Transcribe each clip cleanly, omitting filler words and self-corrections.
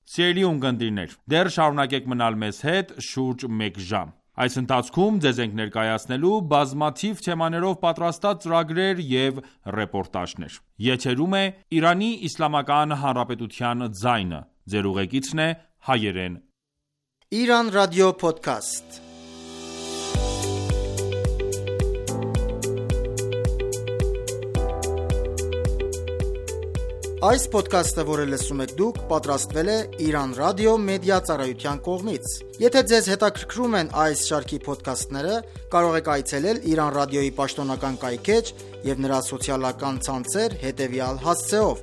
Սիրելի ունկնդիրներ, դեռ շարունակեք մնալ մեզ հետ շուրջ մեկ ժամ։ Այս ընթացքում ձեզ ենք ներկայացնելու բազմաթիվ թեմաներով պատրաստած ծրագրեր և ռեպորտաժներ։ Եթերում է Իրանի Իսլամական Հանրապետության ձայնը։ Ձեր ուղեկիցն է Հայերեն Իրանական ռադիո փոդքասթ։ Այս փոդքասթը, որը լսում եք դուք, պատրաստվել է Իran Radio Media ծառայության կողմից։ Եթե ձեզ հետաքրքրում են այս շարքի փոդքասթները, կարող եք այցելել Iran Radio-ի պաշտոնական կայքէջ և նրա սոցիալական ցանցեր հետևյալ հասցեով՝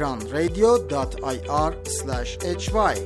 iranradio.ir/hy։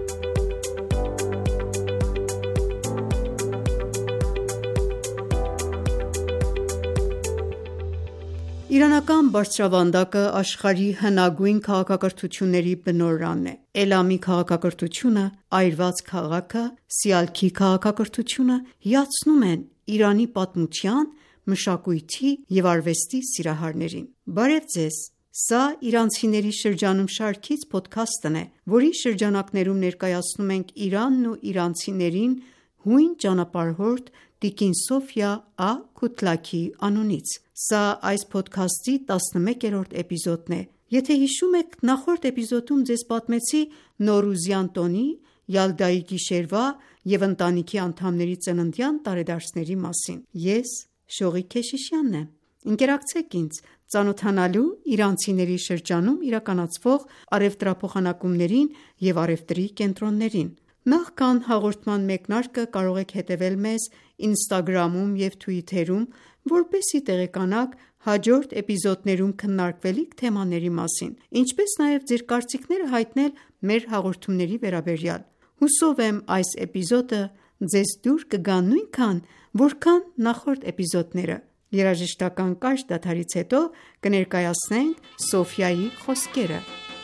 Իրանական բարձրավանդակը աշխարհի հնագույն քաղաքակրթությունների բնօրրանն է։ Էլամի քաղաքակրթությունը, այրված քաղաքը, Սիալքի քաղաքակրթությունը հիացնում են Իրանի պատմության, մշակույթի և արվեստի սիրահարներին։ Բարև ձեզ։ Սա իրանցիների շրջանում շարքից փոդքասթն է, որի շրջանակներում ներկայացնում ենք Իրանն ու իրանցիներին հույն ճանապարհորդ տիկին Սոֆիա Ա.Քութլաքիի անունից։ Սա այս փոդքասթի 11-րդ էպիզոդն է։ Եթե հիշում եք, նախորդ էպիզոդում ձեզ պատմեցի Նոռուզյան տոնի, Յալդայի գիշերվա և ընտանիքի անդամների ծննդյան տարեդարձների մասին։ Ես Շողիկ Քեշիշյանն եմ։ Ընկերակցեք ինձ՝ ծանոթանալու իրանցիների շրջանում իրականացվող առևտրափոխանակումներին և առևտրի կենտրոններին։ Նախքան հաղորդման մեկնարկը կարող եք հետևել մեզ Instagram-ում և Twitter-ում, որպեսզի տեղեկանաք հաջորդ էպիզոդներում քննարկվելիք թեմաների մասին, ինչպես նաև ձեր կարծիքները հայտնել մեր հաղորդումների վերաբերյալ։ Հուսով եմ այս էպիզոդը ձեզ դուր կգա նույնքան, որքան նախորդ էպիզոդները։ Երաժշտական կարճ դադարից հետո կներկայացնենք Սոֆիայի խոսքերը։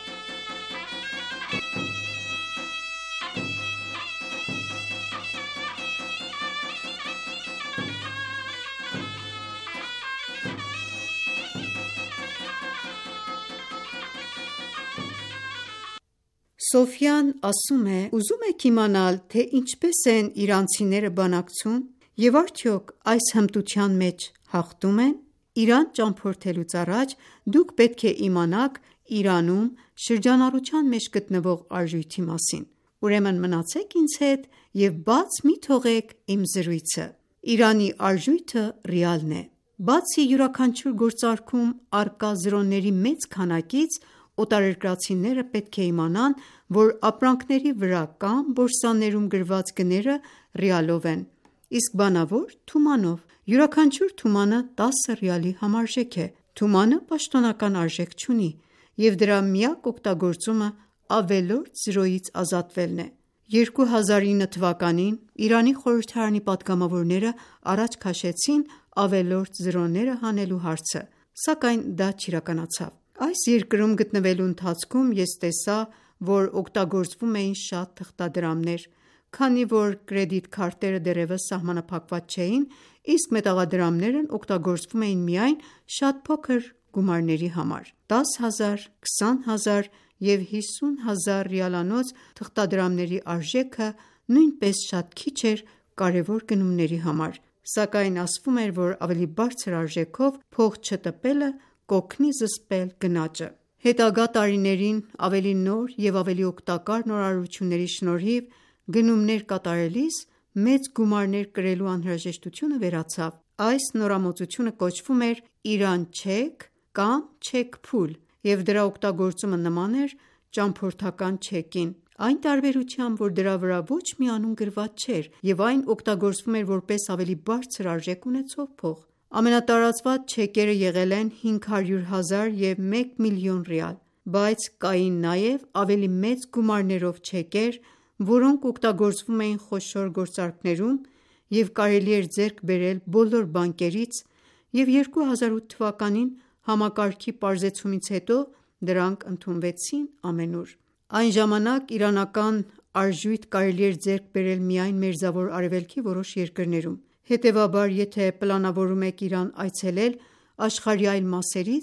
Սոֆիան ասում է. «Ուզում եք իմանալ, թե ինչպես են իրանցիները բանակցում և արդյոք այս հմտության մեջ հաղթում են։ Իրան ճամփորդելուց առաջ դուք պետք է իմանաք Իրանում շրջանառության մեջ գտնվող արժույթի մասին։ Ուրեմն մնացեք ինձ հետ և բաց մի թողեք իմ զրույցը։ Իրանի արժույթը ռիալն է։ Բացի յուրաքանչյուր գործարքում առկա զրոների մեծ քանակից, օտարերկրացիները պետք է իմանան, որ ապրանքների վրա կամ բորսաներում գրված գները ռիալով են, իսկ բանավոր՝ թումանով։ Յուրաքանչյուր թումանը 10 ռիալի համարժեք է։ Թումանը պաշտոնական արժեք չունի, և դրա միակ օգտագործումը ավելորդ զրոյից ազատվելն է։ 2009 թվականին Իրանի խորհրդարանի պատգամավորները առաջ քաշեցին ավելորդ զրոները հանելու հարցը, սակայն դա չիրականացավ։ Այս երկրում գտնվելու ընթացքում ես տեսա, որ օգտագործվում էին շատ թղթադրամներ, քանի որ կրեդիտ քարտերը դեռևս սահմանափակված չէին, իսկ մետաղադրամներն օգտագործվում էին միայն շատ փոքր գումարների համար։ 10,000, 20,000 և 50,000 ռիալանոց թղթադրամների արժեքը նույնպես շատ քիչ էր կարևոր գնումների համար, սակայն ասվում էր, որ ավելի բարձր արժեքով փող չտպելը կօգնի զսպել գնաճը։ Հետագա տարիներին ավելի նոր և ավելի օգտակար նորարարությունների շնորհիվ գնումներ կատարելիս մեծ գումարներ կրելու անհրաժեշտությունը վերացավ։ Այս նորամուծությունը կոչվում էր Iran Check կամ չեք-փուլ, և դրա օգտագործումը նման էր ճամփորդական չեկին, այն տարբերությամբ, որ դրա վրա ոչ մի անուն գրված չէր, և այն օգտագործվում էր որպես ավելի բարձր արժեք ունեցող փող։ Ամենատարածված չեկերը եղել են 500,000 և 1 միլիոն ռիալ, բայց կային նաև ավելի մեծ գումարներով չեկեր, որոնք օգտագործվում էին խոշոր գործարքներում և կարելի էր ձեռք բերել բոլոր բանկերից, և 2008 թվականին համակարգի պարզեցումից հետո դրանք ընդունվեցին ամենուր։ Այն ժամանակ իրանական արժույթ կարելի էր ձեռք բերել միայն Մերձավոր Արևելքի որոշ երկրներում։ Հետևաբար, եթե պլանավորում եք Իրան այցելել աշխարհի այլ մասերից,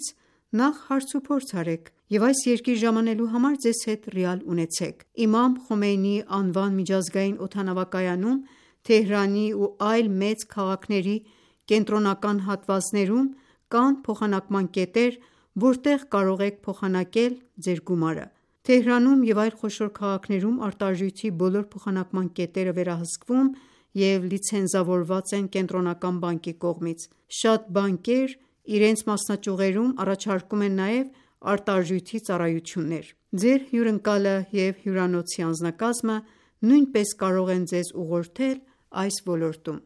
Նախ հարցուփորձ արեք և այս երկիր ժամանելու համար ձեզ հետ ռեալ ունեցեք։ Իմամ Խոմեյնիի անվան միջազգային օդանավակայանում, Թեհրանի ու այլ մեծ քաղաքների կենտրոնական հատվածներում կան փոխանակման կետեր, որտեղ կարող եք փոխանակել ձեր գումարը։ Թեհրանում և այլ խոշոր քաղաքներում արտարժույթի բոլոր փոխանակման կետերը վերահսկվում և լիցենզավորված են կենտրոնական բանկի կողմից։ Շատ բանկեր իրենց մասնաճյուղերում առաջարկում են նաև արտարժույթի ծառայություններ։ Ձեր հյուրընկալը և հյուրանոցի անձնակազմը նույնպես կարող են ձեզ ուղղորդել այս ոլորտում։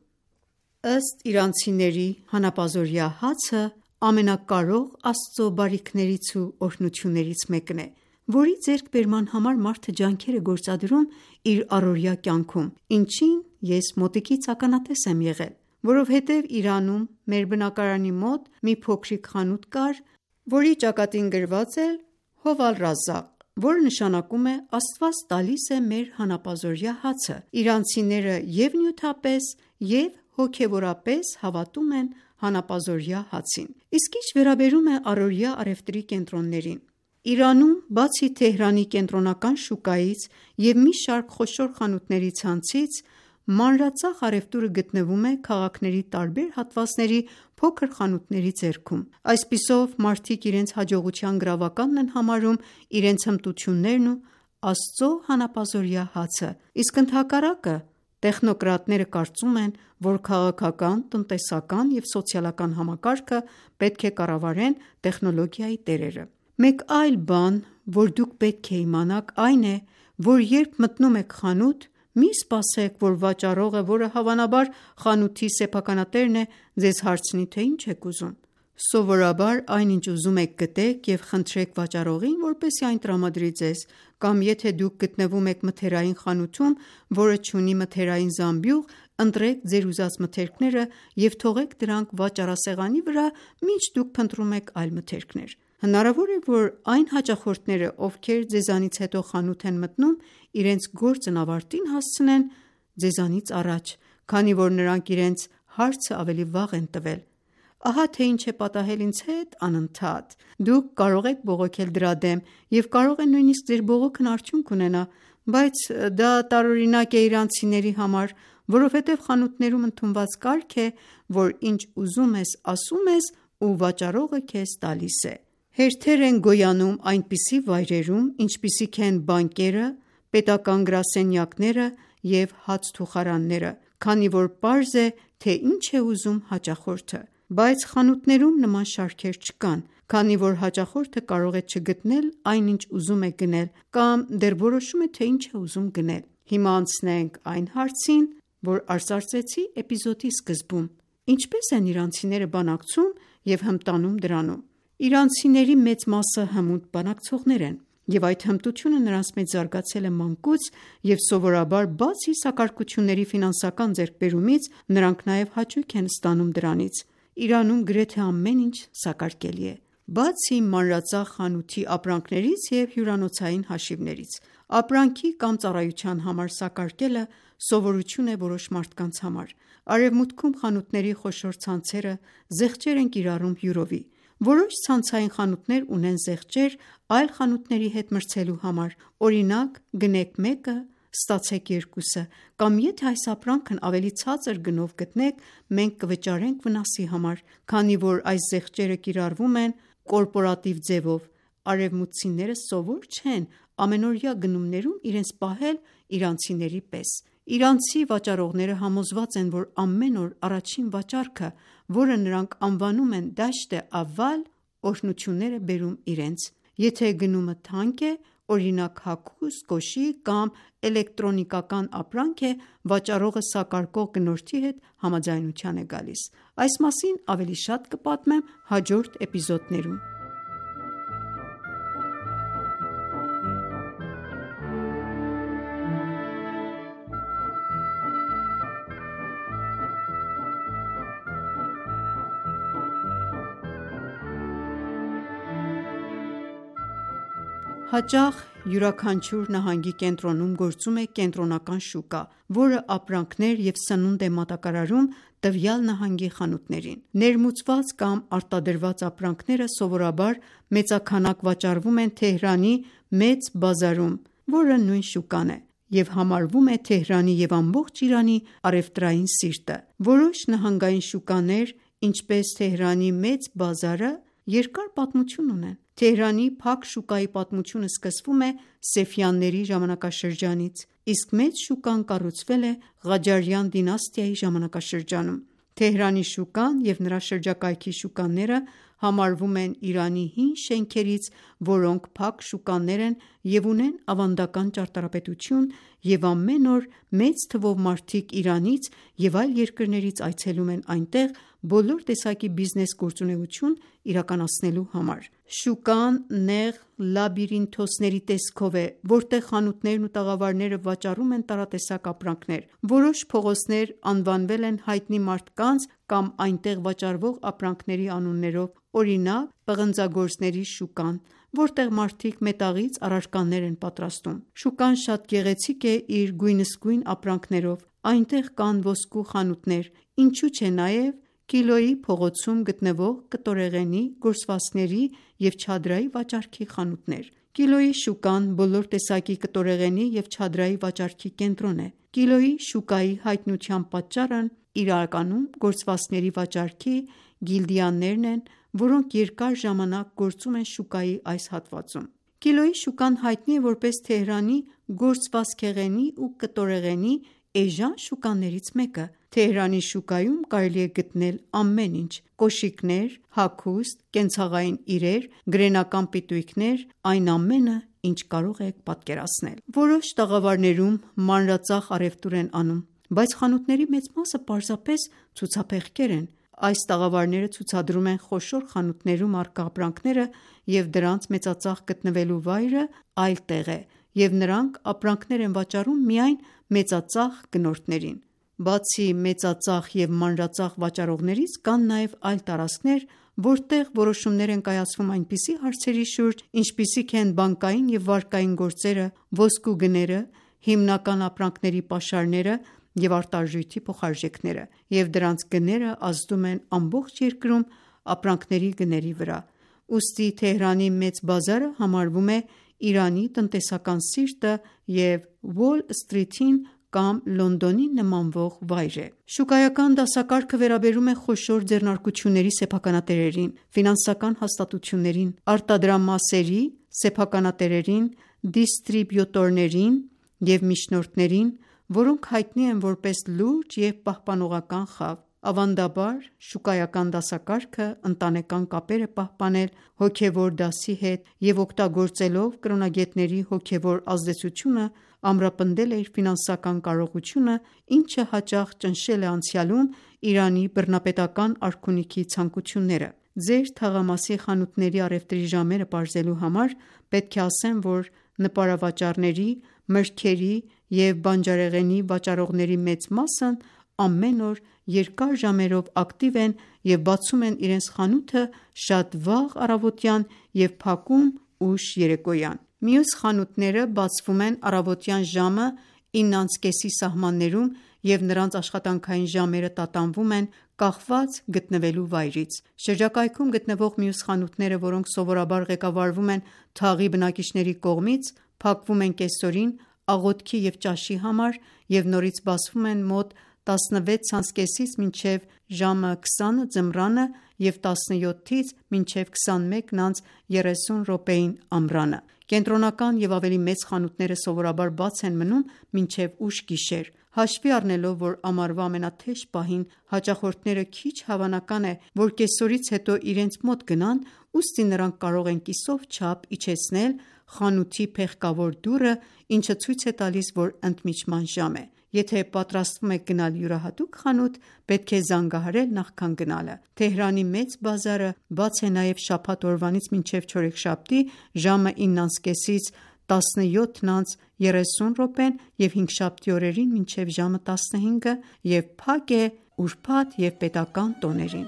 Ըստ իրանցիների, հանապազօրյա հացը ամենակարող Աստծո բարիքներից ու օրհնություններից մեկն է, որի ձեռքբերման համար մարդը ջանքեր է գործադրում իր առօրյա կյանքում, ինչին ես մոտիկից ականատես եմ եղել, որովհետև Իրանում մեր բնակարանի մոտ մի փոքրիկ խանութ կար, որի ճակատին գրված էր «Հով ալ-Ռազաղ», որը նշանակում է Աստված տալիս է մեր հանապազօրյա հացը։ Իրանցիները և՛ նյութապես և հոգևորապես հավատում են հանապազօրյա հացին։ Իսկ ինչ վերաբերում է առօրյա առևտրի կենտրոններին, Իրանում, բացի Թեհրանի կենտրոնական շուկայից և մի շարք խոշոր խանութների ցանցից, մանրածախ առևտուրը գտնվում է քաղաքների տարբեր հատվածների փոքր խանութների ձեռքում։ Այսպիսով, մարդիկ իրենց հաջողության գրավականն են համարում իրենց հմտություններն ու Աստծո հանապազօրյա հացը, իսկ ընդհակառակը, տեխնոկրատները կարծում են, որ քաղաքական, տնտեսական և սոցիալական համակարգը պետք է կառավարեն տեխնոլոգիայի տերերը։ Մեկ այլ բան, որ դուք պետք է իմանաք, այն է, որ երբ մտնում եք խանութ, մի սպասեք, որ վաճառողը, որը հավանաբար խանութի սեփականատերն է, ձեզ հարցնի, թե ինչ եք ուզում։ Սովորաբար այն ինչ ուզում եք գտեք և խնդրեք վաճառողին, որպեսզի այն տրամադրի ձեզ, կամ եթե դուք գտնվում եք մթերային խանութում, որը չունի մթերային զամբյուղ, ընտրեք ձեր ուզած մթերքները և թողեք դրանք վաճառասեղանի վրա, մինչ դուք փնտրում եք այլ մթերքներ։ Հնարավոր է, որ այն հաճախորդները, ովքեր ձեզանից հետո խանութ են մտնում, իրենց գործն ավարտին հասցնեն ձեզանից առաջ, քանի որ նրանք իրենց հարցը ավելի վաղ են տվել։ Ահա թե ինչ է պատահել ինձ հետ անընդհատ։ Դուք կարող եք բողոքել դրա դեմ և կարող է նույնիսկ ձեր բողոքն արդյունք ունենա, բայց դա տարօրինակ է իրանցիների համար, որովհետև խանութներում ընդունված կարգ է, որ ինչ ուզում ես ասում ես ու վաճառողը քեզ տալիս է։ Հերթեր են գոյանում այնպիսի վայրերում, ինչպիսիք են բանկերը, պետական գրասենյակները և հացթուխարանները, քանի որ պարզ է, թե ինչ է ուզում հաճախորդը։ Բայց խանութներում նման շարքեր չկան, քանի որ հաճախորդը կարող է չգտնել այն, ինչ ուզում է գնել, կամ դեռ որոշում է, թե ինչ է ուզում գնել։ Հիմա անցնենք այն հարցին, որ արծարծեցի էպիզոդի սկզբում. ինչպե՞ս են իրանցիները բանակցում և հմտանում դրանում։ Իրանցիների մեծ մասը հմուտ բանակցողներ են, և այդ հմտությունը նրանց մեջ զարգացել է մանկուց, և սովորաբար, բացի սակարկությունների ֆինանսական ձեռքբերումից, նրանք նաև հաճույք են ստանում դրանից։ Իրանում գրեթե ամեն ինչ սակարկելի է, բացի մանրածախ խանութի ապրանքներից և հյուրանոցային հաշիվներից։ Ապրանքի կամ ծառայության համար սակարկելը սովորություն է որոշ մարդկանց համար։ Արևմուտքում խանութների խոշոր ցանցերը զեղչեր են կիրառում յուրովի։ Որոշ ցանցային խանութներ ունեն զեղչեր այլ խանութների հետ մրցելու համար, օրինակ՝ գնեք մեկը, ստացեք երկուսը, կամ եթե այս ապրանքն ավելի ցածր գնով գտնեք, մենք կվճարենք վնասի համար, քանի որ այս զեղչերը կիրառվում են կորպորատիվ ձևով։ Արևմուտքցիները սովոր չեն ամենօրյա գնումներում իրենց պահել իրանցիների պես։ Իրանցի վաճառողները համոզված են, որ ամեն օր առաջին վաճառքը, որը նրանք անվանում են «դաշտ ավալ», օրհնություններ է բերում իրենց։ Եթե գնումը թանկ է, օրինակ՝ հագուստ, կոշիկ կամ էլեկտրոնիկական ապրանք է, վաճառողը սակարկող գնորդի հետ համաձայնության է գալիս։ Այս մասին ավելի շատ կպատմեմ հաջորդ էպիզոդներում։ Հաճախ Յուրաքանչյուր նահանգի կենտրոնում գործում է կենտրոնական շուկա, որը ապրանքներ և սնունդ է մատակարարում տվյալ նահանգի խանութներին։ Ներմուծված կամ արտադրված ապրանքները սովորաբար մեծաքանակ վաճառվում են Թեհրանի Մեծ բազարում, որը նույն շուկան է, և համարվում է Թեհրանի և ամբողջ Իրանի առևտրային սիրտը։ Որոշ նահանգային շուկաներ, ինչպես Թեհրանի Մեծ բազարը, երկար պատմություն ունեն։ Թեհրանի փակ շուկայի պատմությունը սկսվում է Սեֆյանների ժամանակաշրջանից, իսկ Մեծ շուկան կառուցվել է Ղաջարյան դինաստիայի ժամանակաշրջանում։ Թեհրանի շուկան և նրա շրջակայքի շուկաները համարվում են Իրանի հին շենքերից, որոնք փակ շուկաներ են և ունեն ավանդական ճարտարապետություն, և ամեն օր մեծ թվով մարդիկ Իրանից և այլ երկրներից այցելում են այնտեղ բոլոր տեսակի բիզնես գործունեություն իրականացնելու համար։ Շուկան նեղ լաբիրինթոսների տեսքով է, որտեղ խանութներն ու տաղավարները վաճառում են տարատեսակ ապրանքներ։ Որոշ փողոցներ անվանվել են հայտնի մարդկանց կամ այնտեղ վաճառվող ապրանքների անուններով, օրինակ՝ պղնձագործների շուկան, որտեղ մարդիկ մետաղից առարկաներ են պատրաստում։ Շուկան շատ գեղեցիկ է իր գույնզգույն ապրանքներով։ Այնտեղ կան ոսկու խանութներ, ինչու չէ նաև Կիլոյի փողոցում գտնվող կտորեղենի, գործվածքների և չադրայի վաճառքի խանութներ։ Կիլոյի շուկան բոլոր տեսակի կտորեղենի և չադրայի վաճառքի կենտրոն է։ Կիլոյի շուկայի հայտնության պատճառն իրականում գործվածքների վաճառքի գիլդիաներն են, որոնք երկար ժամանակ գործում են շուկայի այս հատվածում։ Կիլոյի շուկան հայտնի է որպես Թեհրանի գործվածքեղենի ու կտորեղենի էժան շուկաներից մեկը։ Թեհրանի շուկայում կարելի է գտնել ամեն ինչ՝ կոշիկներ, հագուստ, կենցաղային իրեր, գրենական պիտույքներ, այն ամենը, ինչ կարող եք պատկերացնել։ Որոշ տաղավարներում մանրածախ առևտուր են անում, բայց խանութների մեծ մասը պարզապես ցուցափեղկեր են։ Այս տաղավարները ցուցադրում են խոշոր խանութներում առկա ապրանքները, և դրանց մեծածախ գտնվելու վայրը այլ տեղ է, և նրանք ապրանքներ են վաճառում միայն մեծածախ գնորդներին։ Բացի մեծածախ և մանրածախ վաճառողներից, կան նաև այլ տարածքներ, որտեղ որոշումներ են կայացվում այնպիսի հարցերի շուրջ, ինչպիսիք են բանկային և վարկային գործերը, ոսկու գները, հիմնական ապրանքների պաշարները և արտարժույթի փոխարժեքները, և դրանց գները ազդում են ամբողջ երկրում ապրանքների գների վրա։ Ուստի Թեհրանի Մեծ բազարը համարվում է Իրանի տնտեսական սիրտը և Ուոլ Սթրիթին կամ Լոնդոնին նմանվող վայր է։ Շուկայական դասակարգը վերաբերում է խոշոր ձեռնարկությունների սեփականատերերին, ֆինանսական հաստատություններին, արտադրամասերի սեփականատերերին, դիստրիբյուտորներին և միջնորդներին, որոնք հայտնի են որպես լուրջ և պահպանողական խավ։ Ավանդաբար, շուկայական դասակարգը ընտանեկան կապեր է պահպանել հոգևոր դասի հետ և օգտագործելով կրոնագետների հոգևոր ազդեցությունը ամրապնդել է իր ֆինանսական կարողությունը, ինչը հաճախ ճնշել է անցյալում Իրանի բռնապետական արքունիքի ցանկությունները։ Ձեր թաղամասի խանութների առևտրի ժամերը պարզելու համար պետք է ասեմ, որ նպարավաճառների, մրգերի և բանջարեղենի վաճառողների մեծ մասն ամեն օր երկար ժամերով ակտիվ են և բացում են իրենց խանութը շատ վաղ առավոտյան և փակում ուշ երեկոյան։ Մյուս խանութները բացվում են առավոտյան ժամը 9:30-ի սահմաններում և նրանց աշխատանքային ժամերը տատանվում են կախված գտնվելու վայրից։ Շրջակայքում գտնվող մյուս խանութները, որոնք սովորաբար ղեկավարվում են թաղի բնակիչների կողմից, փակվում են կեսօրին աղոթքի և ճաշի համար և նորից բացվում են մոտ 16:30-ից մինչև ժամը 20 ձմռանը և 17-ից մինչև 21:30 ամռանը։ Կենտրոնական և ավելի մեծ խանութները սովորաբար բաց են մնում մինչև ուշ գիշեր։ Հաշվի առնելով, որ ամառվա ամենաթեժ պահին հաճախորդները քիչ հավանական է, որ կեսօրից հետո իրենց մոտ գնան, ուստի նրանք կարող են կիսով չափ իջեցնել խանութի փեղկավոր դուռը, ինչը ցույց է տալիս, որ ընդմիջման ժամ է։ Եթե պատրաստվում եք գնալ յուրահատուկ խանութ, պետք է զանգահարել նախքան գնալը։ Թեհրանի Մեծ բազարը բաց է նաև շաբաթ օրվանից մինչև չորեքշաբթի ժամը 9:30-ից 17:30 և հինգշաբթի օրերին մինչև ժամը 15 և փակ է ուրբաթ և պետական տոներին։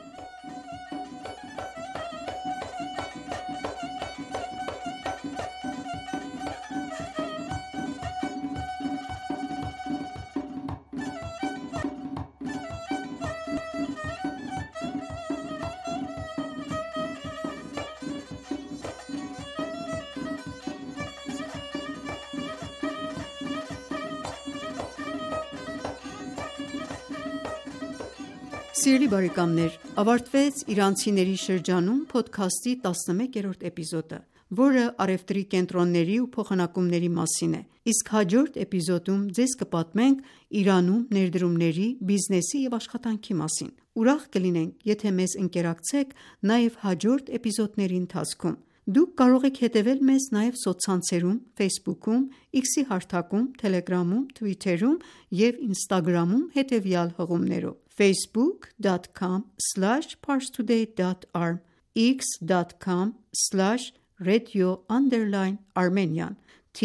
Սիրելի բարեկամներ, ավարտվեց Իրանցիների շրջանում փոդքասթի 11-րդ էպիզոդը, որը առևտրի կենտրոնների ու փոխանակումների մասին է, իսկ հաջորդ էպիզոդում ձեզ կպատմենք Իրանում ներդրումների, բիզնեսի և աշխատանքի մասին։ Ուրախ կլինենք, եթե մեզ ընկերակցեք նաև հաջորդ էպիզոդների ընթացքում։ Դուք կարող եք հետևել մեզ նաև սոցցանցերում, Facebook-ում, X-ի հարթակում, Telegram-ում, Twitter-ում և Instagram-ում հետևյալ հղումներով. facebook.com/parstoday.arm, x.com/radio_Armenian,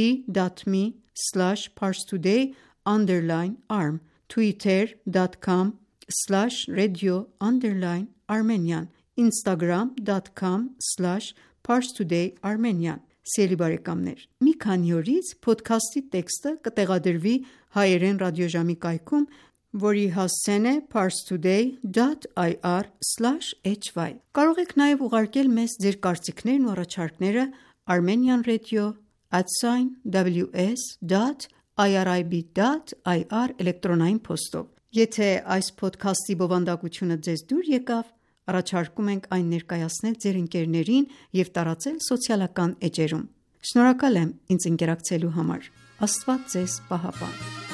t.me/parstoday_arm, twitter.com/radio_Armenian, instagram.com/parstoday_Armenian։ Սիրելի բարեկամներ, մի քանի օրից փոդքասթի տեքստը կտեղադրվի հայերեն ռադիոժամի կայքում, որի հասցեն է parstoday.ir/hy։ Կարող եք նաև ուղարկել մեզ ձեր կարծիքներն ու առաջարկները armenianradio@ws.irib.ir էլեկտրոնային փոստով։ Եթե այս փոդքասթի բովանդակությունը ձեզ դուր եկավ, առաջարկում ենք այն ներկայացնել ձեր ընկերներին և տարածել սոցիալական էջերում։ Շնորհակալ եմ ինձ ընկերակցելու համար։ Աստված ձեզ պահապան։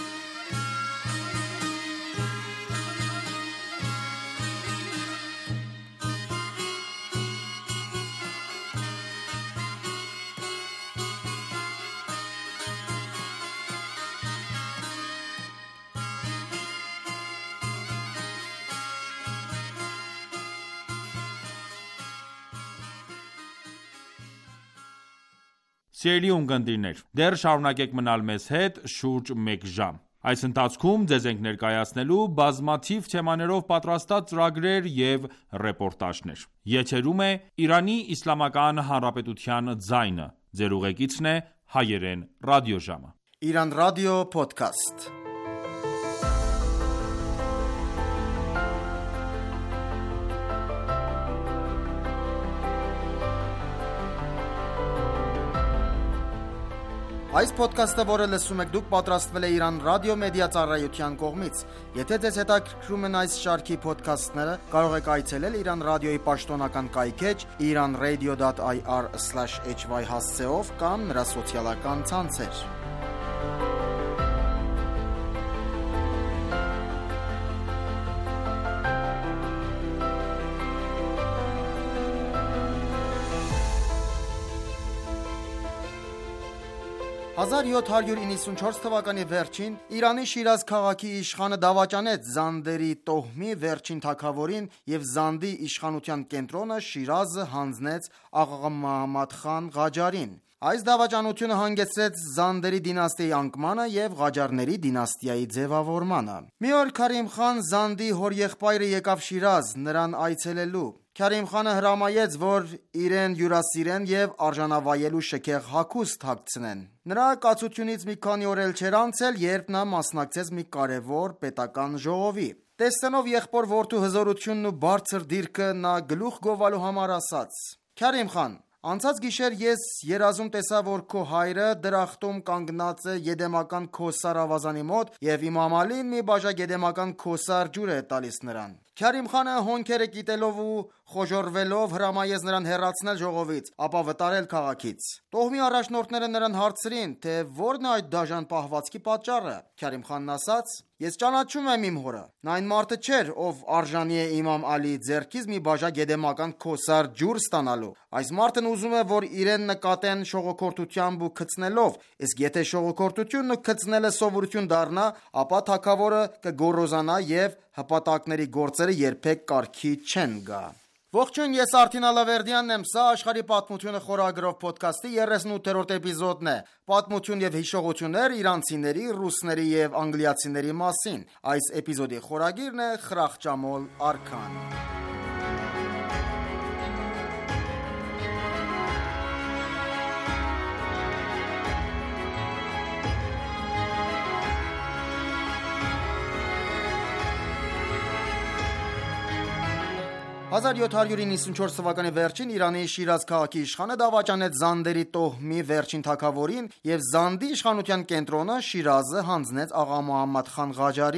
Սիրելի ունկնդիրներ, դեռ շարունակեք մնալ մեզ հետ շուրջ մեկ ժամ։ Այս ընթացքում ձեզ ենք ներկայացնելու բազմաթիվ թեմաներով պատրաստած ծրագրեր և ռեպորտաժներ։ Եթերում է Իրանի Իսլամական Հանրապետության ձայնը։ Ձեր ուղեկիցն է հայերեն ռադիոժամը։ Իրանական ռադիո փոդքասթ։ Այս փոդքասթը, որը լսում եք դուք, պատրաստվել է Իրան ռադիո մեդիա ծառայության կողմից։ Եթե ձեզ հետաքրքրում են այս շարքի փոդքասթները, կարող եք այցելել Իրան ռադիոյի պաշտոնական կայքէջ iranradio.ir/hy հասցեով կամ նրա սոցիալական ցանցեր։ 1794 թվականի վերջին Իրանի Շիրազ քաղաքի իշխանը դավաճանեց Զանդերի տոհմի վերջին թագավորին և Զանդի իշխանության կենտրոնը Շիրազը հանձնեց Աղա Մոհամմադ խան Ղաջարին։ Այս դավաճանությունը հանգեցրեց Զանդերի դինաստիայի անկմանը և Ղաջարների դինաստիայի ձևավորմանը։ Մի օր Քարիմ խան Զանդի հորեղբայրը եկավ Շիրազ նրան այցելելու։ Քարիմ խանը հրամայեց, որ իրեն հյուրասիրեն և արժանավայել ու շքեղ հագուստ հագցնեն։ Նրա կացությունից մի քանի օր էլ չէր անցել, երբ նա մասնակցեց մի կարևոր պետական ժողովի։ Տեսնելով եղբոր որդու հզորությունն ու բարձր դիրքը, նա գլուխ գովալու համար ասաց. «Քարիմ խան, անցած գիշեր ես երազում տեսա, որ քո հայրը դրախտում կանգնած է Եդեմական Քոսար ավազանի մոտ և Իմամ Ալին մի բաժակ Եդեմական Քոսար ջուր է տալիս նրան»։ Քարիմ խանը հոնքերը կիտելով ու խոժոռվելով հրամայեց նրան հեռացնել ժողովից, ապա վտարել քաղաքից։ Տոհմի առաջնորդները նրան հարցրին, թե որն է այդ դաժան պահվածքի պատճառը։ Քարիմ խանն ասաց. «Ես ճանաչում եմ իմ հորը։ Նա այն մարդը չէր, ով արժանի է Իմամ Ալիի ձեռքից մի բաժակ Եդեմական Քոսար ջուր ստանալու։ Այս մարդն ուզում է, որ իրեն նկատեն շողոքորթությամբ ու քծնելով, իսկ եթե շողոքորթությունն ու քծնելը սովորություն դառնա, ապա թագավորը կգոռոզանա և հպատակների գործերը երբեք կարգի չեն գա»։ Ողջույն, ես Արթին Ալավերդյանն եմ, սա աշխարհի պատմությունը խորագրով փոդքասթի 38-րդ էպիզոդն է։ Պատմություն և հիշողություններ իրանցիների, ռուսների և անգլիացիների մասին։ Այս էպիզոդի խորագիրն է Խրախճամոլ արքան։ 1794 թվականի վերջին Իրանի Շիրազ քաղաքի իշխանը դավաճանեց Զանդերի տոհմի վերջին թագավորին և Զանդի իշխանության կենտրոնը Շիրազը հանձնեց Աղա Մոհամմադ խան Ղաջարին։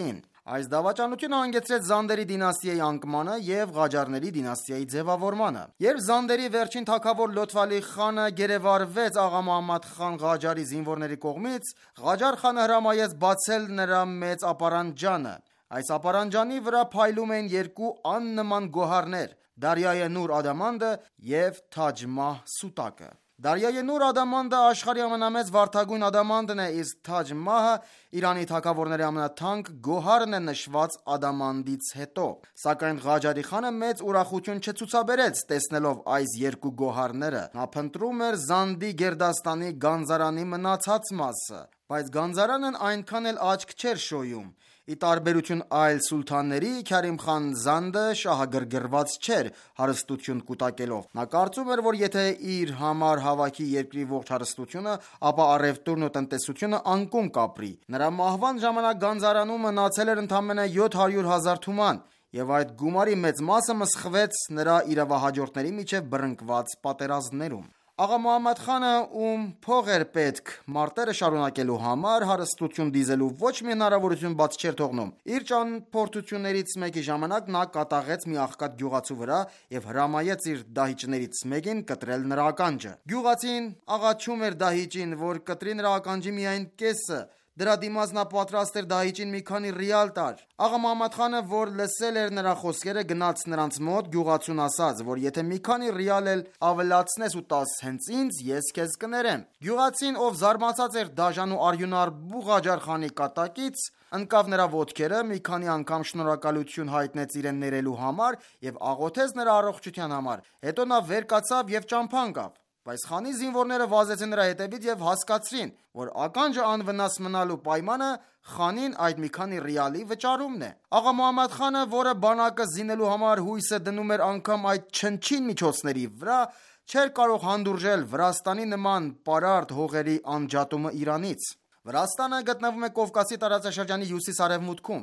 Այս դավաճանությունը հանգեցրեց Զանդերի դինաստիայի անկմանը և Ղաջարների դինաստիայի ձևավորմանը։ Երբ Զանդերի վերջին թագավոր Լոթվալի խանը գերեվարվեց աղա Մոհամմադ խան Ղաջարի զինվորների կողմից, Ղաջար խանը հրամայեց բացել նրա մեծ ապարանջանը։ Այս ապարանջանի վրա փայլում էին երկու աննման գոհարներ՝ Դարյայե Նուր ադամանդը և Թաջ Մահ սուտակը։ Դարյայե Նուր ադամանդը աշխարհի ամենամեծ վարդագույն ադամանդն է, իսկ Թաջ Մահը Իրանի թագավորների ամենաթանկ գոհարն է նշված ադամանդից հետո։ Սակայն Ղաջարի խանը մեծ ուրախություն չցուցաբերեց տեսնելով այս երկու գոհարները։ Նա փնտրում էր Զանդի գերդաստանի գանձարանի մնացած մասը, բայց գանձարանն այնքան էլ աչք չէր շոյում։ Ի տարբերություն այլ սուլթանների, Քարիմ խան Զանդը շահագրգռված չէր հարստություն կուտակելով։ Նա կարծում էր, որ եթե իր համար հավաքի երկրի ողջ հարստությունը, ապա առևտուրն ու տնտեսությունը անկում կապրի։ Նրա մահվան ժամանակ գանձարանում մնացել էր ընդամենը 700,000 թուման, և այդ գումարի մեծ մասը մսխվեց նրա իրավահաջորդների միջև բռնկված պատերազմներում։ Աղա Մոհամմադ խանը, ում փող էր պետք մարտերը շարունակելու համար, հարստություն դիզելու ոչ մի հնարավորություն բաց չէր թողնում։ Իր ճանապարհորդություններից մեկի ժամանակ նա կատաղեց մի աղքատ գյուղացու վրա և հրամայեց իր դահիճներից մեկին կտրել նրա ականջը։ Գյուղացին աղաչում էր դահիճին, որ կտրի նրա ականջի միայն կեսը։ Դրա դիմաց նա պատրաստ էր դահիճին մի քանի ռիալ տար։ Աղա Մոհամմադ խանը, որ լսել էր նրա խոսքերը, գնաց նրանց մոտ, գյուղացուն ասաց, որ եթե մի քանի ռիալ էլ ավելացնես ու տաս հենց ինձ, ես քեզ կներեմ։ Գյուղացին, ով զարմացած էր դաժան ու արյունարբու Ղաջար խանի կատակից, ընկավ նրա ոտքերը, մի քանի անգամ շնորհակալություն հայտնեց իրեն ներելու համար և աղոթեց նրա առողջության համար։ Հետո նա վեր կացավ և ճամփա ընկավ։ Բայց խանի զինվորները վազեցին նրա հետևից և հասկացրին, որ ականջը անվնաս մնալու պայմանը խանին այդ մի քանի ռիալի վճարումն է։ Աղա Մոհամմադ խանը, որը բանակը զինելու համար հույսը դնում էր անգամ այդ չնչին միջոցների վրա, չէր կարող հանդուրժել Վրաստանի նման պարարտ հողերի անջատումը Իրանից։ Վրաստանը գտնվում է Կովկասի տարածաշրջանի հյուսիս-արևմուտքում։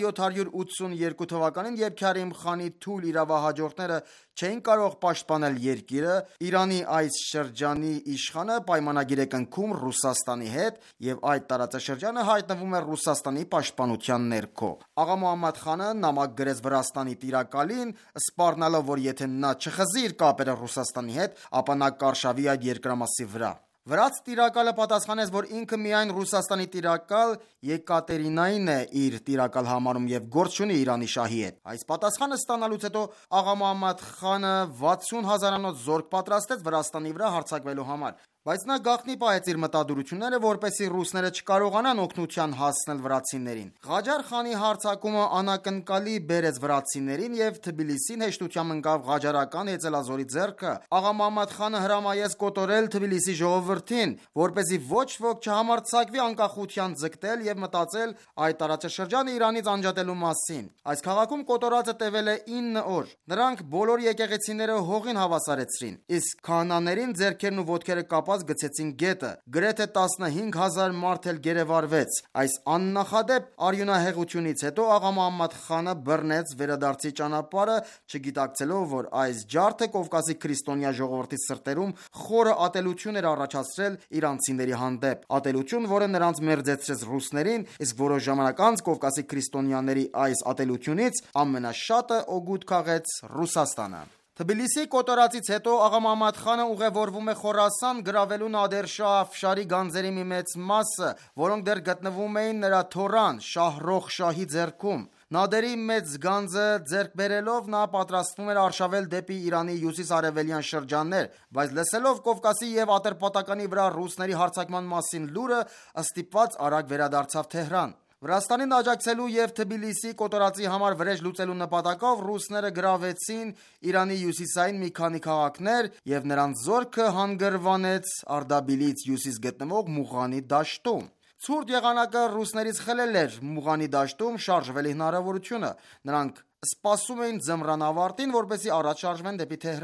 1782 թվականին, երբ Քարիմ խանի թույլ իրավահաջորդները չէին կարող պաշտպանել երկիրը, Իրանի այս շրջանի իշխանը պայմանագիր է կնքում Ռուսաստանի հետ, և այդ տարածաշրջանը հայտնվում է Ռուսաստանի պաշտպանության ներքո։ Աղա Մոհամմադ խանը նամակ գրեց Վրաստանի տիրակալին, սպառնալով, որ եթե նա չխզի իր կապերը Ռուսաստանի հետ, ապա նա կարշավի այդ երկրամասի վրա։ Վրաց տիրակալը պատասխանեց, որ ինքը միայն Ռուսաստանի տիրակալ Եկատերինային է իր տիրակալ համարում և գործ չունի Իրանի շահի հետ։ Այս պատասխանը ստանալուց հետո աղա Մոհամմադ խանը 60,000-անոց զորք պատրաստեց Վրաստանի վրա հարձակվելու համար, բայց նա գաղտնի պահեց իր մտադրությունները, որպեսզի ռուսները չկարողանան օգնության հասցնել վրացիներին։ Ղաջար խանի հարձակումը անակնկալի բերեց վրացիներին, և Թբիլիսին հեշտությամբ ընկավ ղաջարական հեծելազորի ձեռքը։ Աղա Մոհամմադ խանը հրամայեց կոտորել Թբիլիսի ժողովրդին, որպեսզի ոչ ոք չհամարձակվի անկախության ձգտել և մտածել այդ տարածաշրջանը Իրանից անջատելու մասին։ Այս քաղաքում կոտորածը տևել է 9 օր։ Նրանք բոլոր եկեղեցիները հողին հավասարեցրին, իսկ քահանաներին ձեռքերն ու ոտքերը կապած գցեցին գետը։ Գրեթե 15,000 մարդ էլ գերեվարվեց։ Այս աննախադեպ արյունահեղությունից հետո աղա Մոհամմադ խանը բռնեց վերադարձի ճանապարհը, չգիտակցելով, որ այս ջարդը Կովկասի քրիստոնյա ժողովրդի սրտերում խորը ատելություն էր առաջացրել իրանցիների հանդեպ, ատելություն, որը նրանց մերձեցրեց ռուսներին, իսկ որոշ ժամանակ անց Կովկասի քրիստոնյաների այս ատելությունից ամենաշատը օգուտ քաղեց Ռուսաստանը։ Թբիլիսի կոտորածից հետո աղա Մոհամմադ խանը ուղևորվում է Խորասան գրավելու Նադեր Շահ Աֆշարի գանձերի մի մեծ մասը, որոնք դեռ գտնվում էին նրա թոռան Շահրոխ շահի ձեռքում։ Նադերի մեծ գանձը ձեռք բերելով նա պատրաստվում էր արշավել դեպի Իրանի հյուսիս-արևելյան շրջաններ, բայց լսելով Կովկասի և Ատրպատականի վրա ռուսների հարձակման մասին լուրը, ստիպված արագ վերադարձավ Թեհրան։ Վրաստանին աջակցելու և Թբիլիսի կոտորածի համար վրեժ լուծելու նպատակով ռուսները գրավեցին Իրանի հյուսիսային մի քանի քաղաքներ և նրանց զորքը հանգրվանեց Արդաբիլից հյուսիս գտնվող Մուղանի դաշտում։ Ցուրտ եղանակը ռուսներից խլել էր Մուղանի դաշտում շարժվելի հնարավորությունը։ Նրանք սպասում էին ձմռան ավարտին, որպեսզի առաջ շարժվեն դեպի Թեհրան։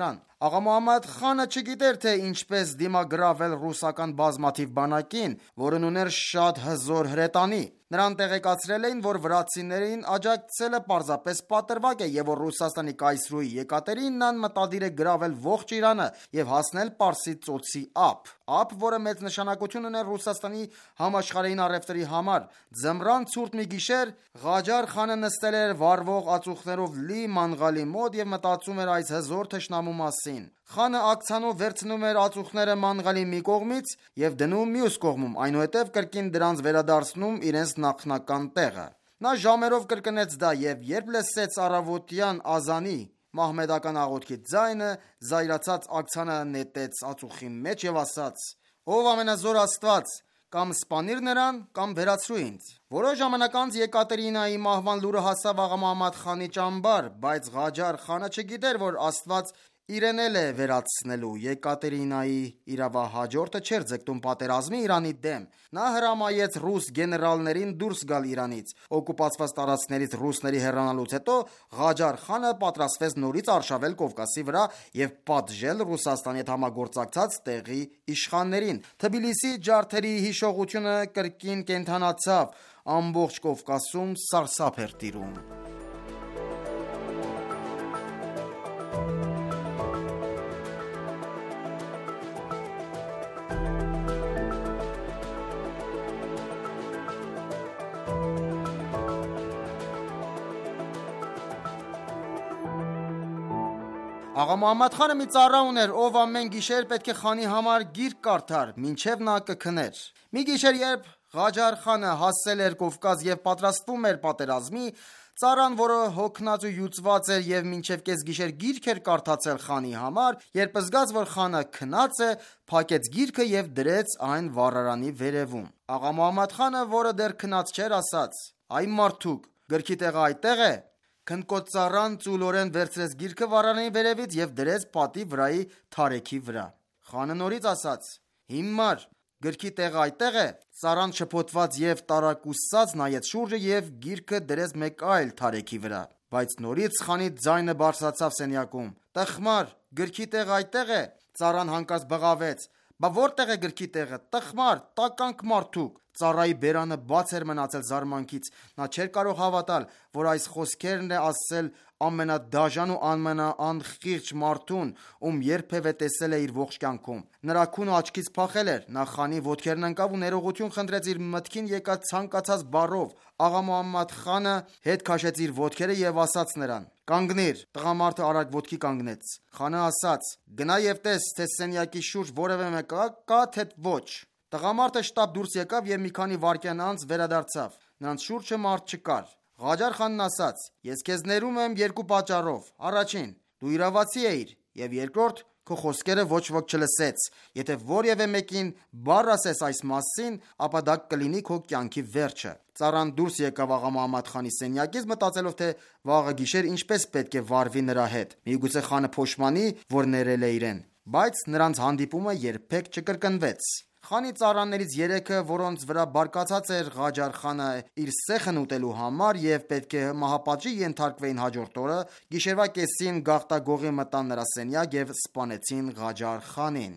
Աղա Մոհամմադ խանը չգիտեր, թե ինչպես դիմագրավել ռուսական բազմաթիվ բանակին, որն ուներ շատ հզոր հրետանի։ Նրան տեղեկացրել էին, որ վրացիներին աջակցելը պարզապես պատրվակ է և որ Ռուսաստանի կայսրուհի Եկատերինան մտադիր է գրավել ողջ Իրանը և հասնել Պարսից ծոցի ափ, որը մեծ նշանակություն ուներ Ռուսաստանի համաշխարհային առևտրի համար։ Ձմռան ցուրտ մի գիշեր Ղաջար խանը նստել էր վառվող ածուխներով լի մանղալի մոտ և մտածում էր այս հզոր թշնամու մասին։ Խանը աքցանով վերցնում էր ածուխները մանղալի մի կողմից և դնում մյուս կողմում, այնուհետև կրկին դրանց վերադարձնում իրենց նախնական տեղը։ Նա ժամերով կրկնեց դա և երբ լսեց առավոտյան ազանի մահմեդական աղոթքի ձայնը, զայրացած աքցանը նետեց ածուխի մեջ և ասաց. «Ով ամենազոր Աստված, կամ սպանիր նրան, կամ վերացրու ինձ»։ Որոշ ժամանակ անց Եկատերինայի մահվան լուրը հասավ աղա Մոհամմադ խանի ճամբար, բայց Ղաջար խանը չգիտեր, որ Աստված իրեն էլ է վերացնելու։ Եկատերինայի իրավահաջորդը չէր ձգտում պատերազմի Իրանի դեմ։ Նա հրամայեց ռուս գեներալներին դուրս գալ Իրանից։ Օկուպացված տարածքներից ռուսների հեռանալուց հետո Ղաջար խանը պատրաստվեց նորից արշավել Կովկասի վրա և պատժել Ռուսաստանի հետ համագործակցած տեղի իշխաններին։ Թբիլիսի ջարդերի հիշողությունը կրկին կենդանացավ։ Ամբողջ Կովկասում սարսափ էր տիրում։ Աղա Մոհամմադ խանը մի ծառա ուներ, ով ամեն գիշեր պետք է խանի համար գիրք կարդար, մինչև նա կքներ։ Մի գիշեր, երբ Ղաջար խանը հասել էր Կովկաս և պատրաստվում էր պատերազմի, ծառան, որը հոգնած ու յուծված էր և մինչև կեսգիշեր գիրք էր կարդացել խանի համար, երբ զգաց, որ խանը քնած է, փակեց գիրքը և դրեց այն վառարանի վերևում։ Աղա Մոհամմադ խանը, որը դեռ քնած չէր, ասաց. «Այ մարդուկ, գրքի տեղը այդտե՞ղ է»։ Քնկոտ ծառան ծուլորեն վերցրեց գիրքը վառարանի վերևից և դրեց պատի վրայի թարեքի վրա։ Խանը նորից ասաց. «Հիմար, գրքի տեղը այդտե՞ղ է»։ Ծառան շփոթված և տարակուսած նայեց շուրջը և գիրքը դրեց մեկ այլ թարեքի վրա։ Բայց նորից խանի ձայնը բարձրացավ սենյակում. «Տխմար, գրքի տեղը այդտե՞ղ է»։ Ծառան հանկարծ բղավեց. «Բա որտե՞ղ է գրքի տեղը, տխմար, տականք մարդուկ»։ Ծառայի բերանը բաց էր մնացել զարմանքից։ Նա չէր կարող հավատալ, որ այս խոսքերն է ասել ամենադաժան ու ամենաանխիղճ մարդուն, ում երբևէ տեսել է իր ողջ կյանքում։ Նրա քունը աչքից փախել էր։ Նա խանի ոտքերն ընկավ ու ներողություն խնդրեց իր մտքին եկած ցանկացած բառով։ Աղա Մոհամմադ խանը հետ քաշեց իր ոտքերը և ասաց նրան. «Կանգնիր»։ Տղամարդը արագ ոտքի կանգնեց։ Խանը ասաց. «Գնա և տես, թե սենյակի շուրջ որևէ մեկը կա, թե ոչ»։ Տղամարդը շտապ դուրս եկավ և մի քանի վայրկյան անց վերադարձավ։ Նրանց շուրջը մարդ չկար։ Ղաջար խանն ասաց. «Ես քեզ ներում եմ երկու պատճառով. Առաջին, դու իրավացի էիր, և երկրորդ, քո խոսքերը ոչ ոք չլսեց։ Եթե որևէ մեկին բառ ասես այս մասին, ապա դա կլինի քո կյանքի վերջը»։ Ծառան դուրս եկավ աղա Մոհամմադ խանի սենյակից, մտածելով, թե վաղը գիշեր ինչպես պետք է վարվի նրա հետ։ Միգուցե խանը փոշմանի, որ ներել է իրեն։ Բայց նրանց հանդիպումը երբեք չկրկնվեց։ Խանի ծառաներից 3-ը, որոնց վրա բարկացած էր Ղաջար խանը իր սեխն ուտելու համար և պետք է մահապատժի ենթարկվեին հաջորդ օրը, գիշերվա կեսին գաղտագողի մտան նրա սենյակ և սպանեցին Ղաջար խանին։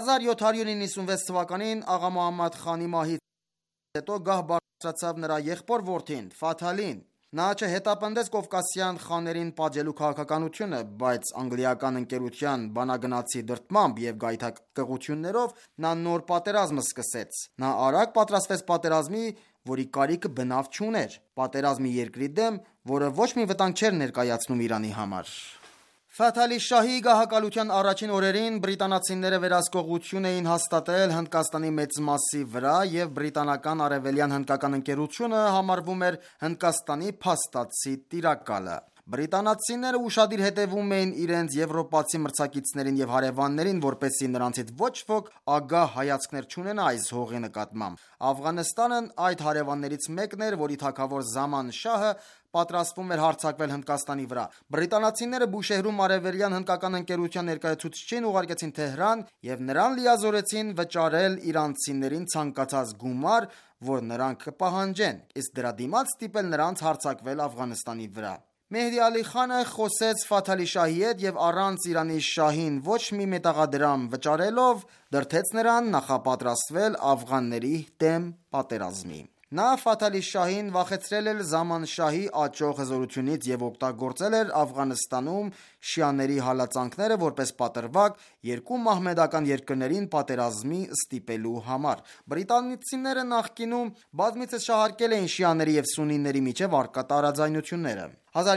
1796 թվականին աղա Մոհամմադ խանի մահից հետո գահ բարձրացավ նրա եղբոր որդին Ֆաթալին։ Նա չհետապնդեց կովկասյան խաներին պատժելու քաղաքականությունը, բայց անգլիական ընկերության բանագնացի դրդմամբ և գայթակղություններով նա նոր պատերազմ սկսեց։ Նա արագ պատրաստվեց պատերազմի, որի կարիքը բնավ չուներ։ Պատերազմ մի երկրի դեմ, որը ոչ մի վտանգ չէր ներկայացնում Իրանի համար։ Ֆաթալի շահի գահակալության առաջին օրերին բրիտանացիները վերահսկողություն էին հաստատել Հնդկաստանի մեծ մասի վրա և բրիտանական արևելյան հնդկական ընկերությունը համարվում էր Հնդկաստանի փաստացի տիրակալը։ Բրիտանացիները ուշադիր հետևում էին իրենց եվրոպացի մրցակիցներին և հարևաններին, որպեսզի նրանցից ոչ ոք ագահ հայացքներ չունենա այս հողի նկատմամբ։ Աֆղանստանն այդ հարևաններից մեկն էր, որի թագավոր Զաման շահը պատրաստվում էր հարձակվել Հնդկաստանի վրա։ Բրիտանացիները Բուշեհրում արևելյան հնդկական ընկերության ներկայացուցչին ուղարկեցին Թեհրան և նրան լիազորեցին վճարել իրանցիներին ցանկացած գումար, որ նրանք կպահանջեն, իսկ դրա դիմաց ստիպել նրանց հարձակվել Աֆղանստանի վրա։ Մեհդի Ալի Խանը խոսեց Ֆաթ Ալի Շահի հետ եւ առանց Իրանի շահին ոչ մի մետաղադրամ վճարելով դրդեց նրան նախապատրաստվել աֆղանների դեմ պատերազմի։ Նա Ֆաթ Ալի Շահին վախեցրել էր Զաման Շահի աճող հզորությունից եւ օգտագործել էր Աֆղանստանում շիաների հալածանքները որպես պատրվակ երկու մահմեդական երկրներին պատերազմի ստիպելու համար։ Բրիտանացիները նախկինում բազմիցս շահարկել էին շիաների եւ սուննիների միջև առկա տարաձայնությունները։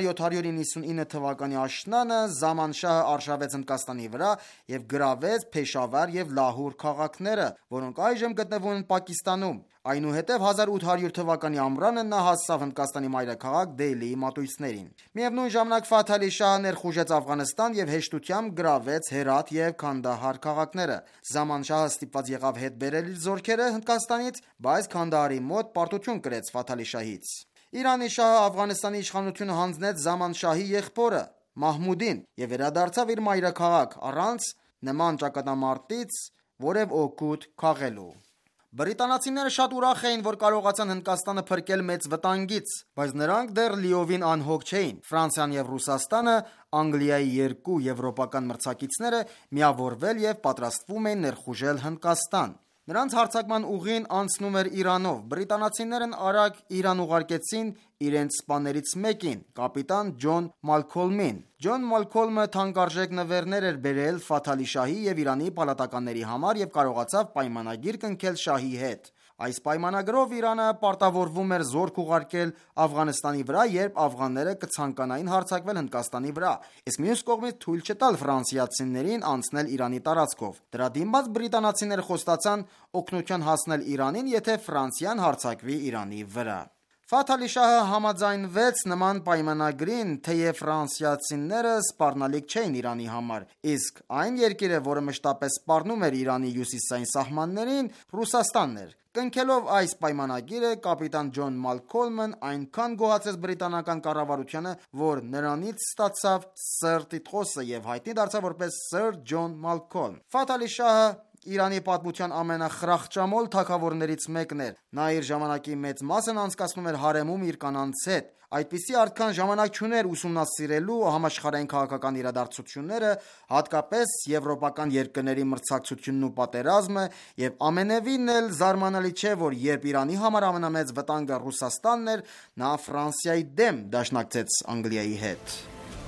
1799 թվականի աշնանը Զաման Շահը արշավեց Հնդկաստանի վրա եւ գրավեց Փեշավար եւ Լահուր քաղաքները, որոնք այժմ գտնվում են Պակիստանում։ Այնուհետև 1800 թվականի ամռանը նա հասավ Հնդկաստանի մայրաքաղաք Դելիի մատույցներին։ Միևնույն ժամանակ Ֆաթ Ալի Շահը ներխուժեց Աֆղանստան եւ հեշտությամբ գրավեց Հերաթ եւ Քանդահար քաղաքները։ Զաման Շահը ստիպված եղավ հետ բերել իր զորքերը Հնդկաստանից, բայց Քանդահարի մոտ պարտություն կրեց Ֆաթ Ալի Շահից։ Իրանի շահը Աֆղանստանի իշխանությունը հանձնեց Զաման Շահի եղբորը Մահմուդին եւ վերադարձավ իր մայրաքաղաք առանց նման ճակատամարտից որև օգուտ քաղելու։ Բրիտանացիները շատ ուրախ էին, որ կարողացան Հնդկաստանը փրկել մեծ վտանգից, բայց նրանք դեռ լիովին անհոգ չէին։ Ֆրանսիան եւ Ռուսաստանը, Անգլիայի երկու եվրոպական մրցակիցները միավորվել եւ պատրաստվում էին ներխուժել Հնդկաստան։ Նրանց հարձակման ուղին անցնում էր Իրանով։ Բրիտանացիներն արագ Իրան ուղարկեցին իրենց սպաներից մեկին, կապիտան Ջոն Մալքոլմին։ Ջոն Մալքոլմը թանկարժեք նվերներ էր բերել Ֆաթ Ալի Շահի եւ Իրանի պալատականների համար եւ կարողացավ պայմանագիր կնքել շահի հետ։ Այս պայմանագրով Իրանը պարտավորվում էր զորք ուղարկել Աֆղանստանի վրա, երբ աֆղանները կցանկանային հարձակվել Հնդկաստանի վրա, իսկ մյուս կողմից թույլ չտալ ֆրանսիացիներին անցնել Իրանի տարածքով։ Դրա դիմաց բրիտանացիները խոստացան օգնության հասնել Իրանին, եթե Ֆրանսիան հարձակվի Իրանի վրա։ Ֆաթ Ալի Շահը համաձայնվեց նման պայմանագրին, թեև ֆրանսիացիները սպառնալիք չէին Իրանի համար, իսկ այն երկիրը, որը մշտապես սպառնում էր Իրանի հյուսիսային սահմաններին, Ռուսաստանն էր։ Կնքելով այս պայմանագիրը, կապիտան Ջոն Մալքոլմն այնքան գոհացեց բրիտանական կառավարությանը, որ նրանից ստացավ Սըր տիտղոսը եւ հայտնի դարձավ որպես Սըր Ջոն Մալքոլմ։ Ֆաթ Ալի Շահը Իրանի պատմության ամենախրախճամոլ թագավորներից մեկն էր։ Նա իր ժամանակի մեծ մասն անցկացնում էր հարեմում իր կանանց հետ։ Այդպիսի արդքան ժամանակ չուներ ուսումնասիրելու համաշխարհային քաղաքական իրադարձությունները, հատկապես եվրոպական երկրների մրցակցությունն ու պատերազմը, եւ ամենևին էլ զարմանալի չէ, որ երբ Իրանի համար ամենամեծ վտանգը Ռուսաստանն էր, նա Ֆրանսիայի դեմ դաշնակցեց Անգլիայի հետ։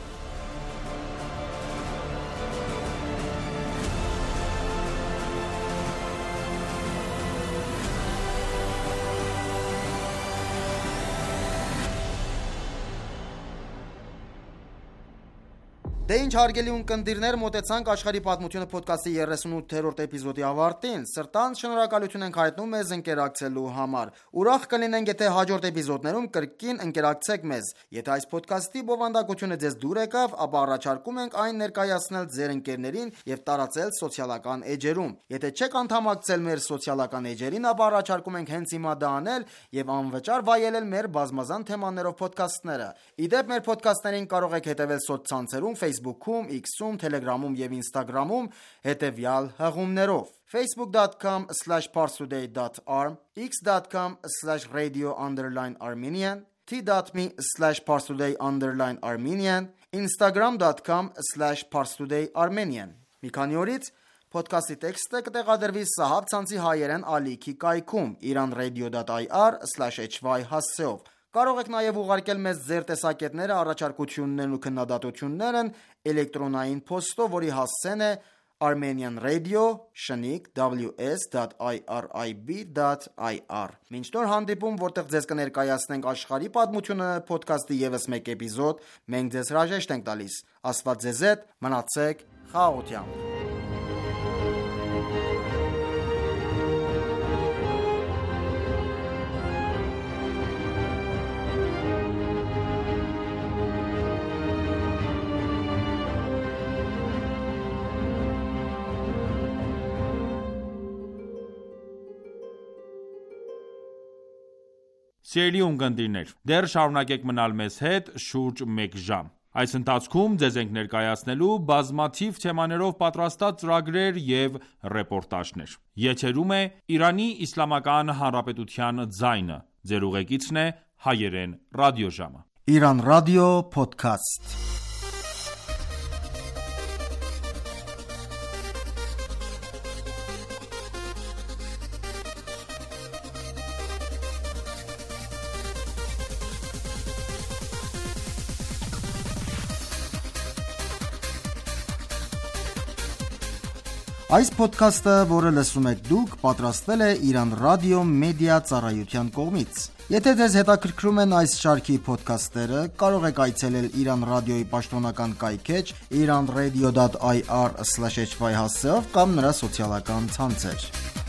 Դե ինչ հարգելի ունկնդիրներ, մոտեցանք աշխարհի պատմությունը ոդքասթի 38-րդ էպիզոդի ավարտին։ Սրտանց շնորհակալություն ենք հայտնում մեզ ընկերակցելու համար։ Ուրախ կլինենք, եթե հաջորդ էպիզոդներում կրկին ընկերակցեք մեզ։ Եթե այս ոդքասթի բովանդակությունը ձեզ դուր եկավ, ապա առաջարկում ենք այն ներկայացնել ձեր ընկերներին եւ տարածել սոցիալական էջերում։ Եթե չեք անդամակցել մեր սոցիալական էջերին, ապա առաջարկում ենք հենց հիմա դա անել եւ անվճար վայելել մեր բազմազան թեմաներով ոդքասթները։ Իդեպ մեր ոդքասթներին կարող եք հետևել սոցցանցերում Facebook-ում, X-ում, Telegram-ում եւ Instagram-ում հետեւյալ հղումներով. facebook.com/parstoday.arm, x.com/radio_armenian, t.me/parstoday_armenian, instagram.com/parstodayarmenian։ Մի քանի օրից Փոդքասթի տեքստը կտեղադրվի Սահաբ ցանցի հայերեն ալիքի կայքում iranradio.ir/hy հասցեով։ Կարող եք նաև ուղարկել մեզ ձեր տեսակետները, առաջարկություններն ու քննադատություններն էլեկտրոնային փոստով, որի հասցեն է armenianradio@ws.irib.ir։ Մինչ նոր հանդիպում, որտեղ ձեզ կներկայացնենք աշխարհի պատմությունը ոդքասթի ևս մեկ էպիզոդ, մենք ձեզ հրաժեշտ ենք տալիս։ Աստված ձեզ հետ, մնացեք խաղաղությամբ։ Սիրելի ունկնդիրներ, դեռ շարունակեք մնալ մեզ հետ շուրջ 1 ժամ։ Այս ընթացքում ձեզ ենք ներկայացնելու բազմաթիվ թեմաներով պատրաստած ծրագրեր և ռեպորտաժներ։ Եթերում է Իրանի Իսլամական Հանրապետության ձայնը։ Ձեր ուղեկիցն է հայերեն ռադիոժամը։ Iran Radio Podcast. Այս ոդքասթը, որը լսում եք դուք, պատրաստվել է Իran Radio Media ծառայության կողմից։ Եթե ձեզ հետաքրքրում են այս շարքի ոդքասթերը, կարող եք այցելել Iran Radio-ի պաշտոնական կայքէջ iranradio.ir/hy հասցեով կամ նրա սոցիալական ցանցեր։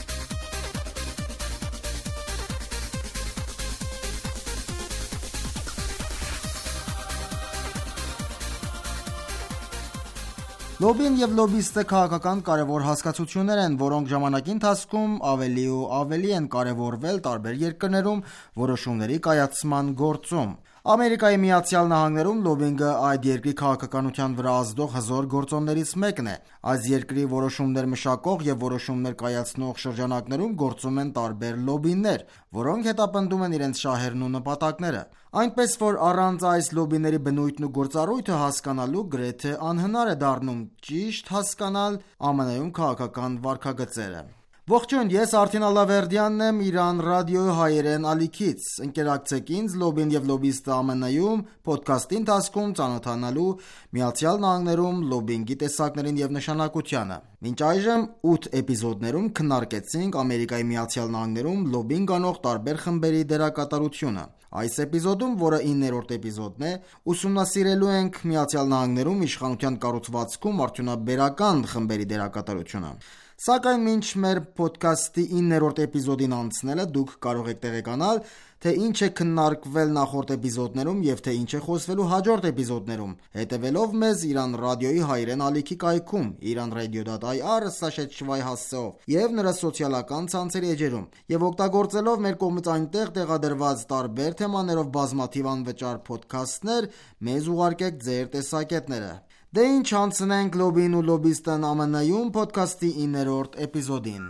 Լոբին եւ լոբիստը քաղաքական կարևոր հասկացություններ են, որոնք ժամանակի ընթացքում ավելի ու ավելի են կարևորվել տարբեր երկրներում որոշումների կայացման գործում։ Ամերիկայի Միացյալ Նահանգներում լոբինգը այդ երկրի քաղաքականության վրա ազդող հզոր գործոններից մեկն է։ Այս երկրի որոշումներ մշակող եւ որոշումներ կայացնող շրջանակներում գործում են տարբեր լոբիներ, որոնք հետապնդում են իրենց շահերն ու նպատակները։ Այնպես որ առանց այս լոբիների բնույթն ու գործառույթը հասկանալու գրեթե անհնար է դառնում ճիշտ հասկանալ ԱՄՆ-ում քաղաքական վարքագծերը։ Ողջույն, ես Արթին Ալավերդյանն եմ Iran Radio-ի հայերեն ալիքից։ Ընկերակցեք ինձ լոբին եւ լոբիստը ԱՄՆ-ում ոդքասթի ընթացքում ծանոթանալու Միացյալ Նահանգներում լոբինգի տեսակներին եւ նշանակությանը։ Մինչ այժմ 8 էպիզոդներում քննարկեցինք Ամերիկայի Միացյալ Նահանգներում լոբինգ անող տարբեր խմբերի դերակատարությունը։ Այս էպիզոդում, որը 9-րդ էպիզոդն է, ուսումնասիրելու ենք Միացյալ Նահանգներում իշխանության կառուցվածքում արդյունաբերական խմբերի դերակատարությունը։ Սակայն մինչ մեր ոդքասթի 9-րդ էպիզոդին անցնելը դուք կարող եք տեղեկանալ, թե ինչ է քննարկվել նախորդ էպիզոդներում եւ թե ինչ է խոսվելու հաջորդ էպիզոդներում, հետևելով մեզ Iran Radio-ի հայերեն ալիքի կայքում iranradio.ir/hy հասցեով եւ նրա սոցիալական ցանցերի էջերում եւ օգտագործելով մեր կողմից այնտեղ տեղադրված տարբեր թեմաներով բազմաթիվ անվճար ոդքասթներ, մեզ ուղարկեք ձեր տեսակետները։ Դե ինչ, անցնենք լոբին ու լոբիստն ԱՄՆ-ում ոդքասթի 9-րդ էպիզոդին։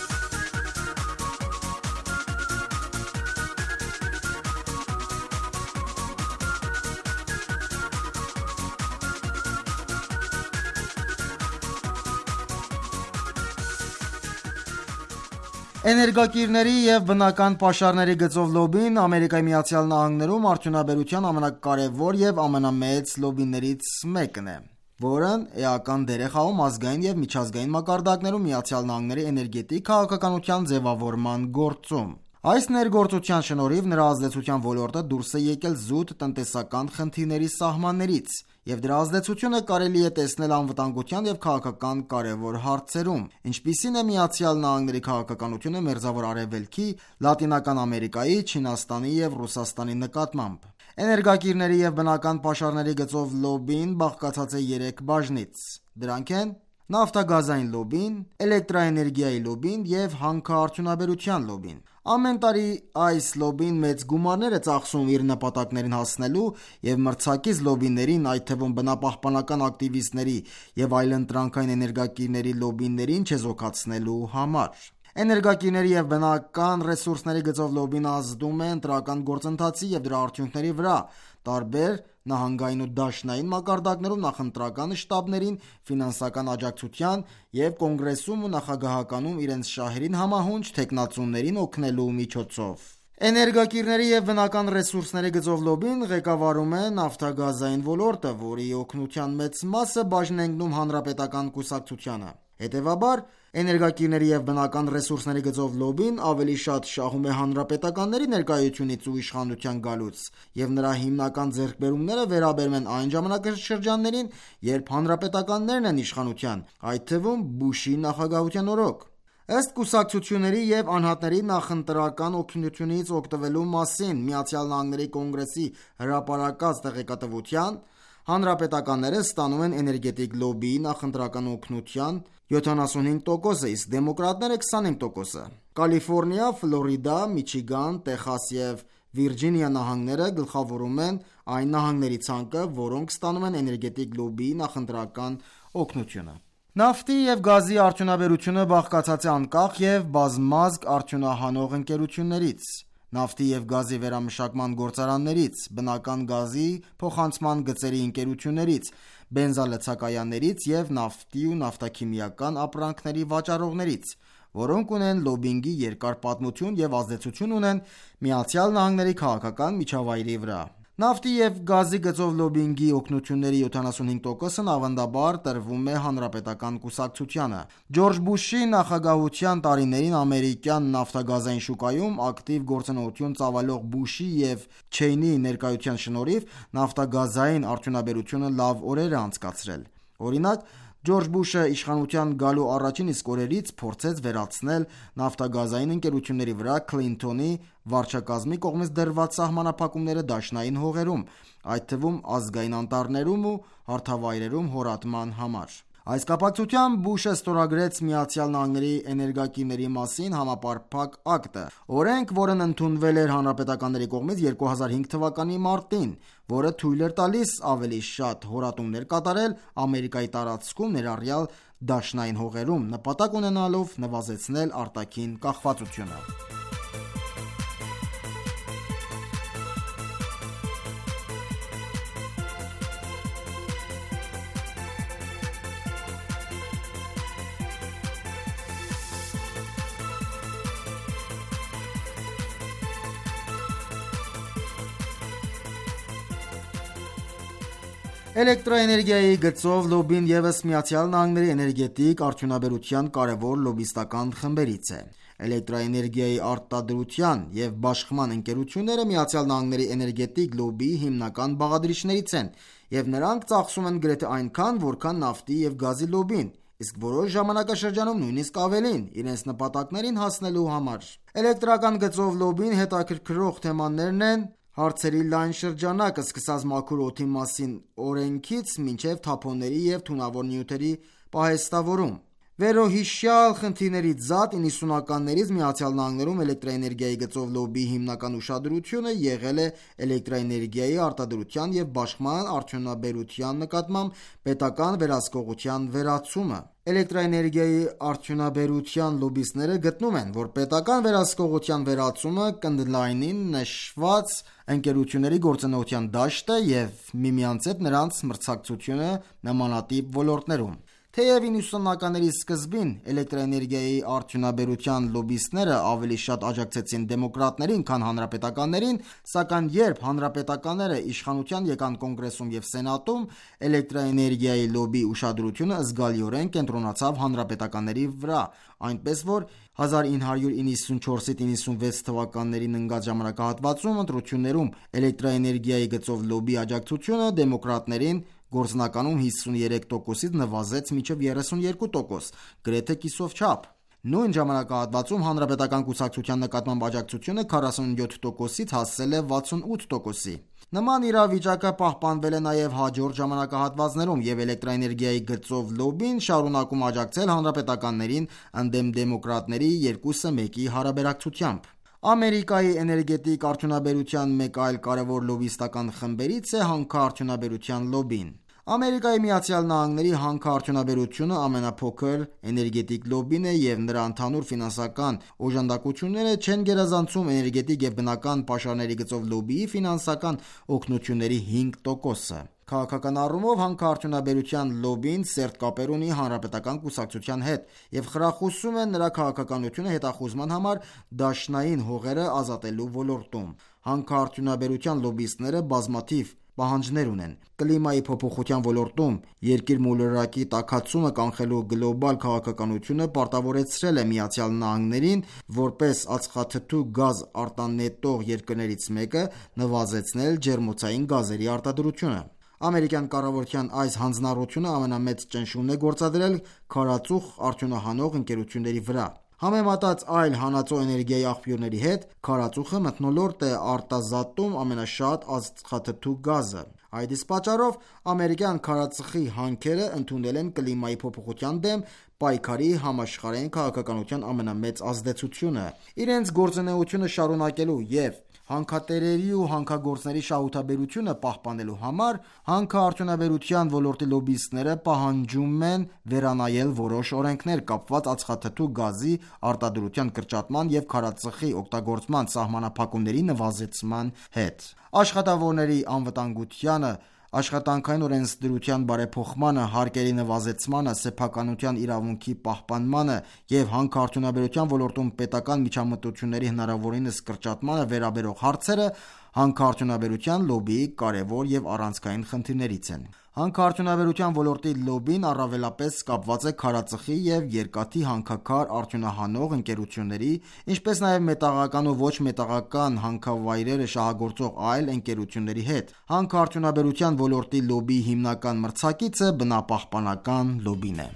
Էներգակիրների եւ բնական պաշարների գծով լոբին Ամերիկայի Միացյալ Նահանգներում արդյունաբերության ամենակարևոր եւ ամենամեծ լոբիներից մեկն է, որն էական դեր է խաղում ազգային եւ միջազգային մակարդակներում Միացյալ Նահանգների էներգետիկ քաղաքականության ձևավորման գործում։ Այս ներգործության շնորհիվ նրա ազդեցության ոլորտը դուրս է եկել զուտ տնտեսական խնդիրների սահմաններից, եւ դրա ազդեցությունը կարելի է տեսնել անվտանգության եւ քաղաքական կարևոր հարցերում, ինչպիսին է Միացյալ Նահանգների քաղաքականությունը Մերձավոր Արևելքի, Լատինական Ամերիկայի, Չինաստանի եւ Ռուսաստանի նկատմամբ։ Էներգակիրների եւ բնական պաշարների գծով լոբին բաղկացած է 3 բաժնից։ Դրանք են նավթագազային լոբին, էլեկտրաէներգիայի լոբին եւ հանքարդյունաբերության լոբին։ Ամեն տարի այս լոբին մեծ գումարներ է ծախսում իր նպատակներին հասնելու եւ մրցակից լոբիներին, այդ թվում բնապահպանական ակտիվիստների եւ այլընտրանքային էներգակիրների լոբիներին չեզոքացնելու համար։ Էներգակիրների եւ բնական ռեսուրսների գծով լոբին ազդում է ընտրական գործընթացի եւ դրա արդյունքների վրա տարբեր նահանգային ու դաշնային մակարդակներում նախընտրական շտաբներին, ֆինանսական աջակցության եւ կոնգրեսում ու նախագահականում իրենց շահերին համահունչ թեկնածուներին օգնելու միջոցով։ Էներգակիրների եւ բնական ռեսուրսների գծով լոբին ղեկավարում է նավթագազային ոլորտը, որի օգնության մեծ մասը բաժն է ընկնում հանրապետական կուսակցությանը։ Հետևաբար, էներգակիրների եւ բնական ռեսուրսների գծով լոբին ավելի շատ շահում է հանրապետականների ներկայությունից ու իշխանության գալուց, եւ նրա հիմնական ձեռքբերումները վերաբերում են այն ժամանակաշրջաններին, երբ հանրապետականներն են իշխանության, այդ թվում Բուշի նախագահության օրոք։ Ըստ կուսակցությունների եւ անհատների նախընտրական օգնությունից օգտվելու մասին Միացյալ Նահանգների կոնգրեսի հրապարակած տեղեկատվության, հանրապետականները ստանում են էներգետիկ լոբիի նախընտրական օգնության 75%, իսկ դեմոկրատները 25%։ Կալիֆոռնիա, Ֆլորիդա, Միչիգան, Տեխաս եւ Վիրջինիա նահանգները գլխավորում են այն նահանգների ցանկը, որոնք ստանում են էներգետիկ լոբիի նախընտրական օգնությունը։ Նավթի եւ գազի արդյունաբերությունը բաղկացած է անկախ եւ բազմազգ արդյունահանող ընկերություններից։ նավթի և գազի վերամշակման գործարաններից, բնական գազի փոխանցման գծերի ընկերություններից, բենզալցակայաններից և նավթի ու նավթաքիմիական ապրանքների վաճառողներից, որոնք ունեն լոբբինգի երկար պատմություն և ազդեցություն ունեն ԱՄՆ-ի քաղաքական միջավայրի վրա։ Նավթի և գազի գծով լոբբինգի օգնությունների 75%-ն ավանդաբար տրվում է հանրապետական կուսակցությանը։ Ջորջ Բուշի նախագահության տարիներին ամերիկյան նավթագազային շուկայում ակտիվ գործունեություն ծավալող Բուշի և Չեյնիի ներկայության շնորհիվ նավթագազային արդյունաբերությունը լավ օրեր է անցկացրել։ Օրինակ, Ջորջ Բուշը իշխանության գալու առաջին իսկ օրերից փորձեց վերացնել նավթագազային ընկերությունների վրա Քլինթոնի վարչակազմի կողմից դրված սահմանափակումները դաշնային հողերում, այդ թվում ազգային անտառներում ու հարթավայրերում հորատման համար։ Այս կապակցությամբ Բուշը ստորագրեց ԱՄՆ-ի էներգակիրների մասին համապարփակ ակտ, օրենք, որն ընդունվել էր հանրապետականների կողմից 2005 թվականի մարտին, որը թույլ էր տալիս ավելի շատ հորատումներ կատարել Ամերիկայի տարածքում, ներառյալ դաշնային հողերում, նպատակ ունենալով նվազեցնել արտաքին կախվածությունը։ Էլեկտրոէներգիայի գծով լոբբին ևս ԱՄՆ-ի էներգետիկ արդյունաբերության կարևոր լոբբիստական խմբերից է։ Էլեկտրոէներգիայի արտադրության և բաշխման ընկերությունները ԱՄՆ-ի էներգետիկ լոբբիի հիմնական բաղադրիչներից են, և նրանք ծախսում են գրեթե այնքան, որքան նավթի և գազի լոբբին, իսկ որոշ ժամանակաշրջանում նույնիսկ ավելին, իրենց նպատակներին հասնելու համար։ Էլեկտրական գծով լոբբին հետաքրքրող թեմաներն են հարցերի լայն շրջանակ, սկսած մաքուր օդի մասին օրենքից մինչև թափոնների և թունավոր նյութերի պահեստավորում։ Վերոհիշյալ խնդիրներից զատ 90-ականներից ԱՄՆ-ում էլեկտրոէներգիայի գծով լոբբիի հիմնական ուշադրությունը եղել է էլեկտրոէներգիայի արտադրության և բաշխման արդյունաբերության նկատմամբ պետական վերահսկողության վերացումը։ Էլեկտրոէներգիայի արդյունաբերության լոբբիստները գտնում են, որ պետական վերահսկողության վերացումը կընդլայնի նշված ընկերությունների գործունեության դաշտը և միմյանց հետ նրանց մրցակցությունը նմանատիպ ոլորտներում։ Թեև 90-ականների սկզբին էլեկտրոէներգիայի արդյունաբերության լոբբիստները ավելի շատ աջակցեցին դեմոկրատներին, քան հանրապետականներին, սակայն երբ հանրապետականները իշխանության եկան Կոնգրեսում և Սենատում, էլեկտրոէներգիայի լոբբիի ուշադրությունը զգալիորեն կենտրոնացավ հանրապետականների վրա, այնպես որ 1994-96 թվականներին ընկած ժամանակահատվածում ընտրություններում էլեկտրոէներգիայի գծով լոբբիի աջակցությունը դեմոկրատներին գործնականում 53%-ից նվազեց մինչև 32%, գրեթե կիսով չափ։ Նույն ժամանակահատվածում հանրապետական կուսակցության նկատմամբ աջակցությունը 47%-ից հասել է 68%-ի։ Նման իրավիճակը պահպանվել է նաև հաջորդ ժամանակահատվածներում, և էլեկտրոէներգիայի գծով լոբբին շարունակում է աջակցել հանրապետականներին ընդդեմ դեմոկրատների 2-1-ի հարաբերակցությամբ։ Ամերիկայի էներգետիկ արդյունաբերության մեկ այլ կարևոր լոբբիստական խմբերից է հանքարդյունաբերության լոբբին։ Ամերիկայի Միացյալ Նահանգների հանքարդյունաբերությունը ամենափոքր էներգետիկ լոբբին է և նրա ընդհանուր ֆինանսական օժանդակությունները չեն գերազանցում էներգետիկ և բնական պաշարների գծով լոբբիի ֆինանսական օգնությունների 5%-ը։ Քաղաքական առումով հանքարդյունաբերության լոբբին սերտ կապեր ունի հանրապետական կուսակցության հետ և խրախուսում է նրա քաղաքականությունը հետախուզման համար դաշնային հողերը ազատելու ոլորտում։ Հանքարդյունաբերության լոբբիստները բազմաթիվ պահանջներ ունեն։ Կլիմայի փոփոխության ոլորտում երկիր մոլորակի տաքացումը կանխելու գլոբալ քաղաքականությունը պարտավորեցրել է ԱՄՆ-ին, որպես ածխաթթու գազ արտանետող երկրներից մեկը, նվազեցնել ջերմոցային գազերի արտադրությունը։ Ամերիկյան կառավարության այս հանձնառությունը ամենամեծ ճնշումն է գործադրել քարածուխ արդյունահանող ընկերությունների վրա։ Համեմատած այլ հանածո էներգիայի աղբյուրների հետ, քարածուխը մթնոլորտ է արտազատում ամենաշատ ածխաթթու գազը։ Այդ իսկ պատճառով ամերիկյան քարածխի հանքերը ընդունել են կլիմայի փոփոխության դեմ պայքարի համաշխարհային քաղաքականության ամենամեծ ազդեցությունը։ Իրենց գործունեությունը շարունակելու և հանքատերերի ու հանքագործների շահութաբերությունը պահպանելու համար հանքարդյունաբերության ոլորտի լոբբիստները պահանջում են վերանայել որոշ օրենքներ կապված ածխաթթու գազի արտադրության կրճատման և քարածխի օգտագործման սահմանափակումների նվազեցման հետ։ Աշխատավորների անվտանգությանը, աշխատանքային օրենսդրության բարեփոխմանը, հարկերի նվազեցմանը, սեփականության իրավունքի պահպանմանը և հանքարդյունաբերության ոլորտում պետական միջամտությունների հնարավորինս կրճատմանը վերաբերող հարցերը հանքարդյունաբերության լոբբիի կարևոր և առանցքային խնդիրներից են։ Հանքարդյունաբերության ոլորտի լոբբին առավելապես կապված է քարածխի և երկաթի հանքաքար արդյունահանող ընկերությունների, ինչպես նաև մետաղական ու ոչ մետաղական հանքավայրերը շահագործող այլ ընկերությունների հետ։ Հանքարդյունաբերության ոլորտի լոբբիի հիմնական մրցակիցը բնապահպանական լոբբին է։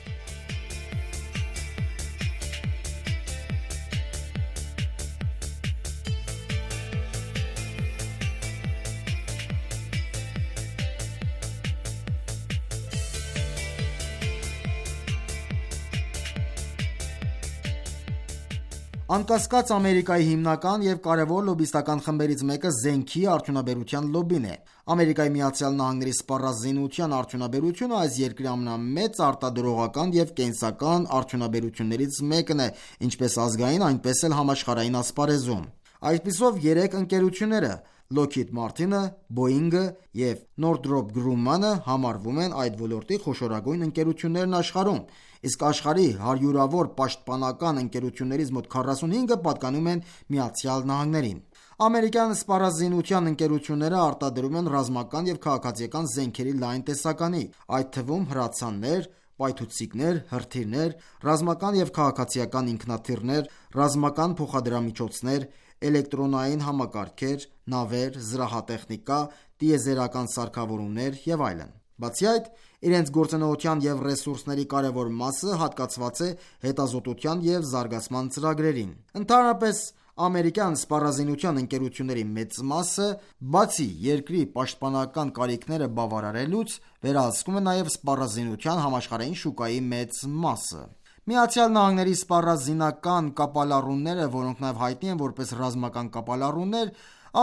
Անկասկած, Ամերիկայի հիմնական և կարևոր լոբբիստական խմբերից մեկը զենքի արդյունաբերության լոբբին է։ Ամերիկայի Միացյալ Նահանգների սպառազինության արդյունաբերությունը այս երկրի ամենամեծ արտադրողական և կենսական արդյունաբերություններից մեկն է, ինչպես ազգային, այնպես էլ համաշխարհային ասպարեզում։ Այսպիսով, 3 ընկերությունները՝ Lockheed Martin-ը, Boeing-ը և Northrop Grumman-ը համարվում են այդ ոլորտի խոշորագույն ընկերություններն աշխարհում, իսկ աշխարհի հարյուրավոր պաշտպանական ընկերություններից մոտ 45-ը պատկանում են ԱՄՆ-ին։ Ամերիկյան սպառազինության ընկերությունները արտադրում են ռազմական և քաղաքացիական զենքերի լայն տեսականի, այդ թվում հրացաններ, պայթուցիկներ, հրթիռներ, ռազմական և քաղաքացիական ինքնաթիռներ, ռազմական փոխադրամիջոցներ, էլեկտրոնային համակարգեր, նավեր, զրահատեխնիկա, տիեզերական սարքավորումներ և այլն։ Բացի այդ, իրենց գործունեության և ռեսուրսների կարևոր մասը հատկացված է հետազոտության և զարգացման ծրագրերին։ Ընդհանրապես, ամերիկյան սպառազինության ընկերությունների մեծ մասը, բացի երկրի պաշտպանական կարիքները բավարարելուց, վերահսկում է նաև սպառազինության համաշխարհային շուկայի մեծ մասը։ ԱՄՆ-ի սպառազինական կապալառուները, որոնք նաև հայտնի են որպես ռազմական կապալառուներ,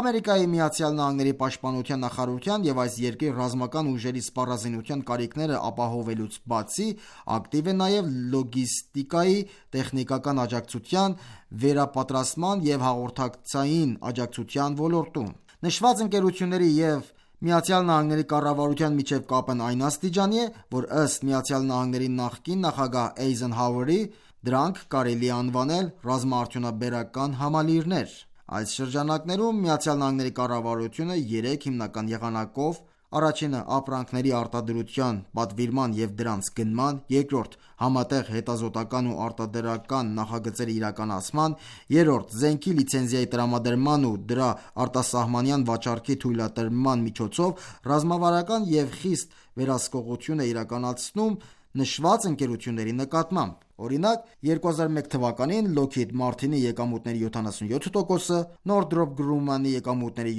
ԱՄՆ պաշտպանության նախարարության և այս երկրի ռազմական ուժերի սպառազինության կարիքները ապահովելուց բացի, ակտիվ է նաև լոգիստիկայի, տեխնիկական աջակցության, վերապատրաստման և հաղորդակցային աջակցության ոլորտում։ Նշված ընկերությունների և ԱՄՆ կառավարության միջև կապն այն աստիճանի է, որ ըստ ԱՄՆ նախկին նախագահ Էյզենհաուերի, դրանք կարելի է անվանել ռազմաարդյունաբերական համալիրներ։ Այս շրջանակներում ԱՄՆ կառավարությունը 3 հիմնական եղանակով՝ առաջինը ապրանքների արտադրության պատվիրման և դրանց գնման, երկրորդ համատեղ հետազոտական ու արտադրական նախագծերի իրականացման, երրորդ զենքի լիցենզիայի տրամադրման ու դրա արտասահմանյան վաճառքի թույլատրման միջոցով ռազմավարական և խիստ վերահսկողություն է իրականացնում նշված ընկերությունների նկատմամբ։ Օրինակ, 2001 թվականին Lockheed Martin-ի եկամուտների 77%-ը, Northrop Grumman-ի եկամուտների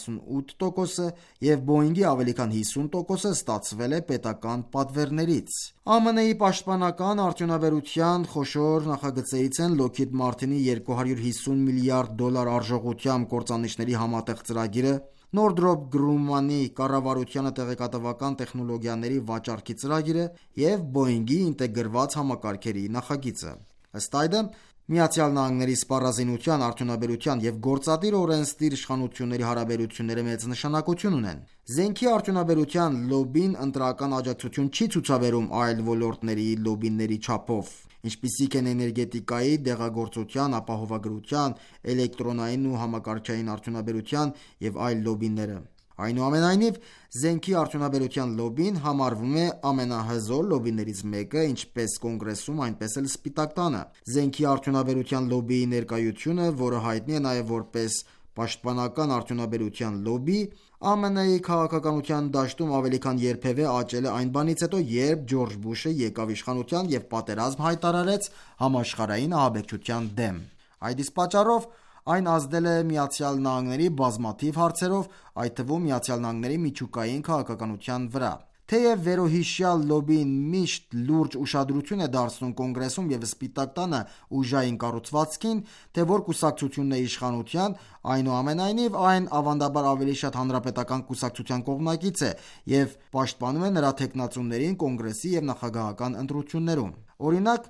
78%-ը և Boeing-ի ավելի քան 50%-ը ստացվել է պետական պատվերներից։ ԱՄՆ-ի պաշտպանական արդյունաբերության խոշոր նախագծերից են Lockheed Martin-ի $250 միլիարդ արժողությամբ կործանիչների համատեղ ծրագիրը, Northrop Grumman-ի կառավարությանը տեղեկատվական տեխնոլոգիաների վաճառքի ծրագիրը և Boeing-ի ինտեգրված համակարգերի նախագիծը։ Ըստ այդմ, ԱՄՆ-ի սպառազինության, արդյունաբերության և գործադիր օրենսդիր իշխանությունների հարաբերությունները մեծ նշանակություն ունեն։ Զենքի արդյունաբերության լոբբին ընտրական աջակցություն չի ցուցաբերում այլ ոլորտների լոբբիների չափով, ինչպիսիք են էներգետիկայի, դեղագործության, ապահովագրության, էլեկտրոնային ու համակարգչային արդյունաբերության և այլ լոբբիները։ Այնուամենայնիվ, զենքի արդյունաբերության լոբբին համարվում է ամենահզոր լոբբիներից մեկը ինչպես Կոնգրեսում, այնպես էլ Սպիտակ տանը։ Զենքի արդյունաբերության լոբբիի ներկայությունը, որը հայտնի է նաև որպես պաշտպանական արդյունաբերության լոբբի, ԱՄՆ-ի քաղաքականության դաշտում ավելի քան երբևէ աճել է այն բանից հետո, երբ Ջորջ Բուշը եկավ իշխանության և պատերազմ հայտարարեց համաշխարհային ահաբեկչության դեմ։ Այդ իսկ պատճառով այն ազդել է ԱՄՆ-ի բազմաթիվ հարցերով, այդ թվում ԱՄՆ-ի միջուկային քաղաքականության վրա։ Թեև վերոհիշյալ լոբին միշտ լուրջ ուշադրություն է դարձնում կոնգրեսում եւ Սպիտակ տանը ուժային կառուցվածքին, թե որ կուսակցությունն է իշխանության, այնուամենայնիվ այն ավանդաբար ավելի շատ հանրապետական կուսակցության կողմնակից է եւ պաշտպանում է նրա թեկնածուներին կոնգրեսի եւ նախագահական ընտրություններում։ Օրինակ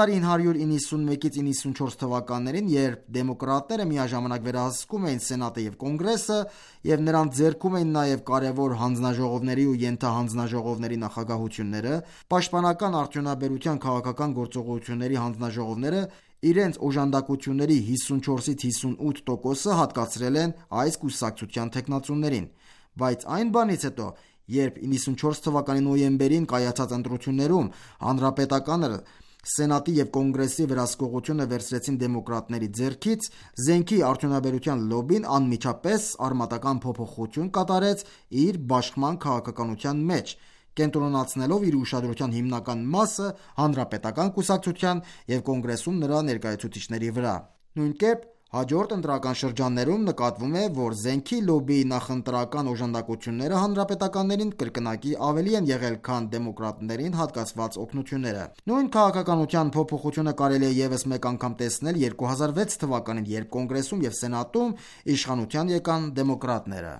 1991-ից 94 թվականներին, երբ դեմոկրատները միաժամանակ վերահսկում էին Սենատը եւ Կոնգրեսը եւ նրանց ձեռքում էին նաեւ կարևոր հանձնաժողովների ու ենթահանձնաժողովների նախագահությունները, պաշտպանական արդյունաբերության քաղաքական գործողությունների հանձնաժողովները իրենց օժանդակությունների 54-ից 58%-ը հատկացրել են այս կուսակցության թեկնածուներին։ Բայց այն բանից հետո, երբ 94 թվականի նոյեմբերին կայացած ընտրություններում հանրապետականը Սենատի եւ Կոնգրեսի վերահսկողությունը վերցրեցին դեմոկրատների ձեռքից, զենքի արդյունաբերության լոբին անմիջապես արմատական փոփոխություն կատարեց իր բաշխման քաղաքականության մեջ, կենտրոնացնելով իր ուշադրության հիմնական մասը հանրապետական կուսակցության եւ Կոնգրեսում նրա ներկայացուցիչների վրա։ Նույն կերպ հաջորդ ընտրական շրջաններում նկատվում է, որ զենքի լոբիի նախընտրական օժանդակությունները հանրապետականներին կրկնակի ավելի են եղել, քան դեմոկրատներին հատկացված օգնությունները։ Նույն քաղաքականության փոփոխությունը կարելի է եւս մեկ անգամ տեսնել 2006 թվականին, երբ Կոնգրեսում եւ Սենատում իշխանության եկան դեմոկրատները։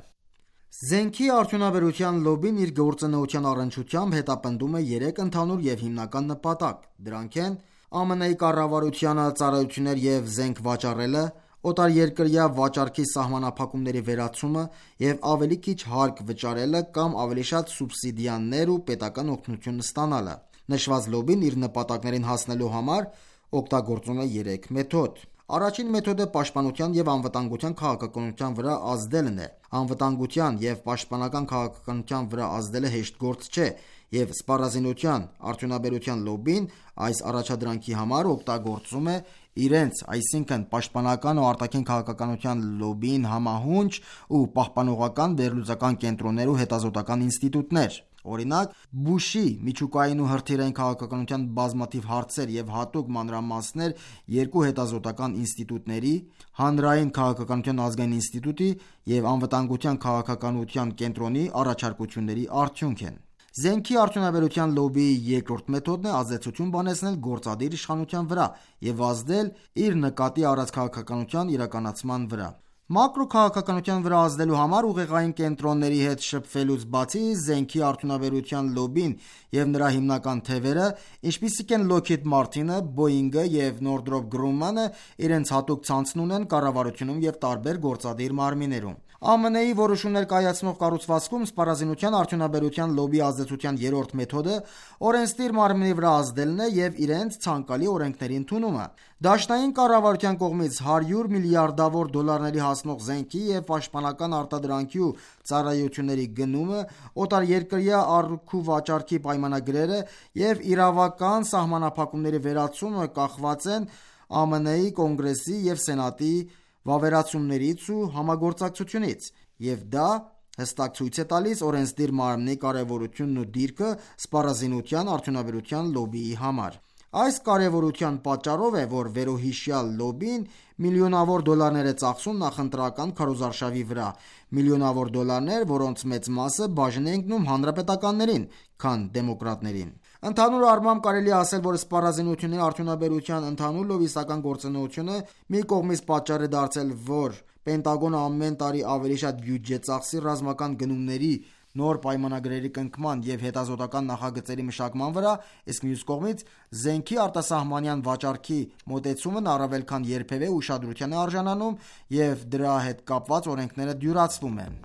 Զենքի արդյունաբերության լոբին իր գործունեության առնչությամբ հետապնդում է 3 ընդհանուր եւ հիմնական նպատակ։ Դրանք են ԱՄՆ-ի կառավարությանը ծառայություններ եւ զենք վաճառելը, օտարերկրյա վաճառքի սահմանափակումների վերացումը եւ ավելի քիչ հարկ վճարելը կամ ավելի շատ սուբսիդիաներ ու պետական օգնություն ստանալը։ Նշված լոբին իր նպատակներին հասնելու համար օգտագործում է 3 մեթոդ։ Առաջին մեթոդը պաշտպանության եւ անվտանգության քաղաքականության վրա ազդելն է։ Անվտանգության եւ պաշտպանական քաղաքականության վրա ազդելը հեշտ գործ չէ, եւ սպառազինության արդյունաբերության լոբին այս առաջադրանքի համար օգտագործում է իրենց, այսինքն պաշտպանական ու արտաքին քաղաքականության լոբին համահունչ ու պահպանողական վերլուծական կենտրոններ ու հետազոտական ինստիտուտներ։ Օրինակ, Բուշի միջուկային ու հրթիռային քաղաքականության բազմաթիվ հարցեր եւ հատուկ մանրամասներ երկու հետազոտական ինստիտուտների՝ Հանրային քաղաքականության ազգային ինստիտուտի եւ Անվտանգության քաղաքականության կենտրոնի առաջարկությունների արդյունք են։ Զենքի արդյունաբերության լոբիի երկրորդ մեթոդն է ազդեցություն բանեցնել գործադիր իշխանության վրա եւ ազդել իր նկատի առած քաղաքականության իրականացման վրա։ Մակրոքաղաքականության վրա ազդելու համար ուղեղային կենտրոնների հետ շփվելուց բացի զենքի արդյունաբերության լոբին եւ նրա հիմնական թևերը, ինչպիսիք են Lockheed Martin-ը, Boeing-ը եւ Northrop Grumman-ը, իրենց հատուկ ցանցն ունեն կառավարությունում եւ տարբեր գործադիր մարմիններում։ ԱՄՆ-ի որոշումներ կայացնող կառուցվածքում սպառազինության արդյունաբերության լոբի ազդեցության երրորդ մեթոդը օրենսդիր մարմինի վրա ազդելն է եւ իրենց ցանկալի օրենքների ընդունումը։ Դաշնային կառավարության կողմից 100 միլիարդավոր դոլարների հասնող զենքի եւ պաշտպանական արտադրանքի ու ծառայությունների գնումը, օտարերկրյա առքու վաճառքի պայմանագրերը եւ իրավական սահմանափակումների վերացումը կախված են ԱՄՆ-ի Կոնգրեսի եւ Սենատի վավերացումներից ու համագործակցությունից, եւ դա հստակ ցույց է տալիս օրենսդիր մարմնի կարևորությունն ու դիրքը սպառազինության արդյունաբերության լոբիի համար։ Այս կարևորության պատճառով է, որ վերոհիշյալ լոբին միլիոնավոր դոլարներ է ծախսում նախընտրական քարոզարշավի վրա, միլիոնավոր դոլարներ, որոնց մեծ մասը բաժին է ընկնում հանրապետականներին, քան դեմոկրատներին։ Ընդհանուր առմամբ կարելի է ասել, որ սպառազինությունների արդյունաբերության ընդհանուր լոբիստական գործունեությունը մի կողմից պատճառ է դարձել, որ Պենտագոնը ամեն տարի ավելի շատ բյուջե ծախսի ռազմական գնումների, նոր պայմանագրերի կնքման եւ հետազոտական նախագծերի մշակման վրա, իսկ մյուս կողմից զենքի արտասահմանյան վաճառքի մոտեցումն առավել քան երբևէ ուշադրության է արժանանում եւ դրա հետ կապված օրենքները դյուրացվում են։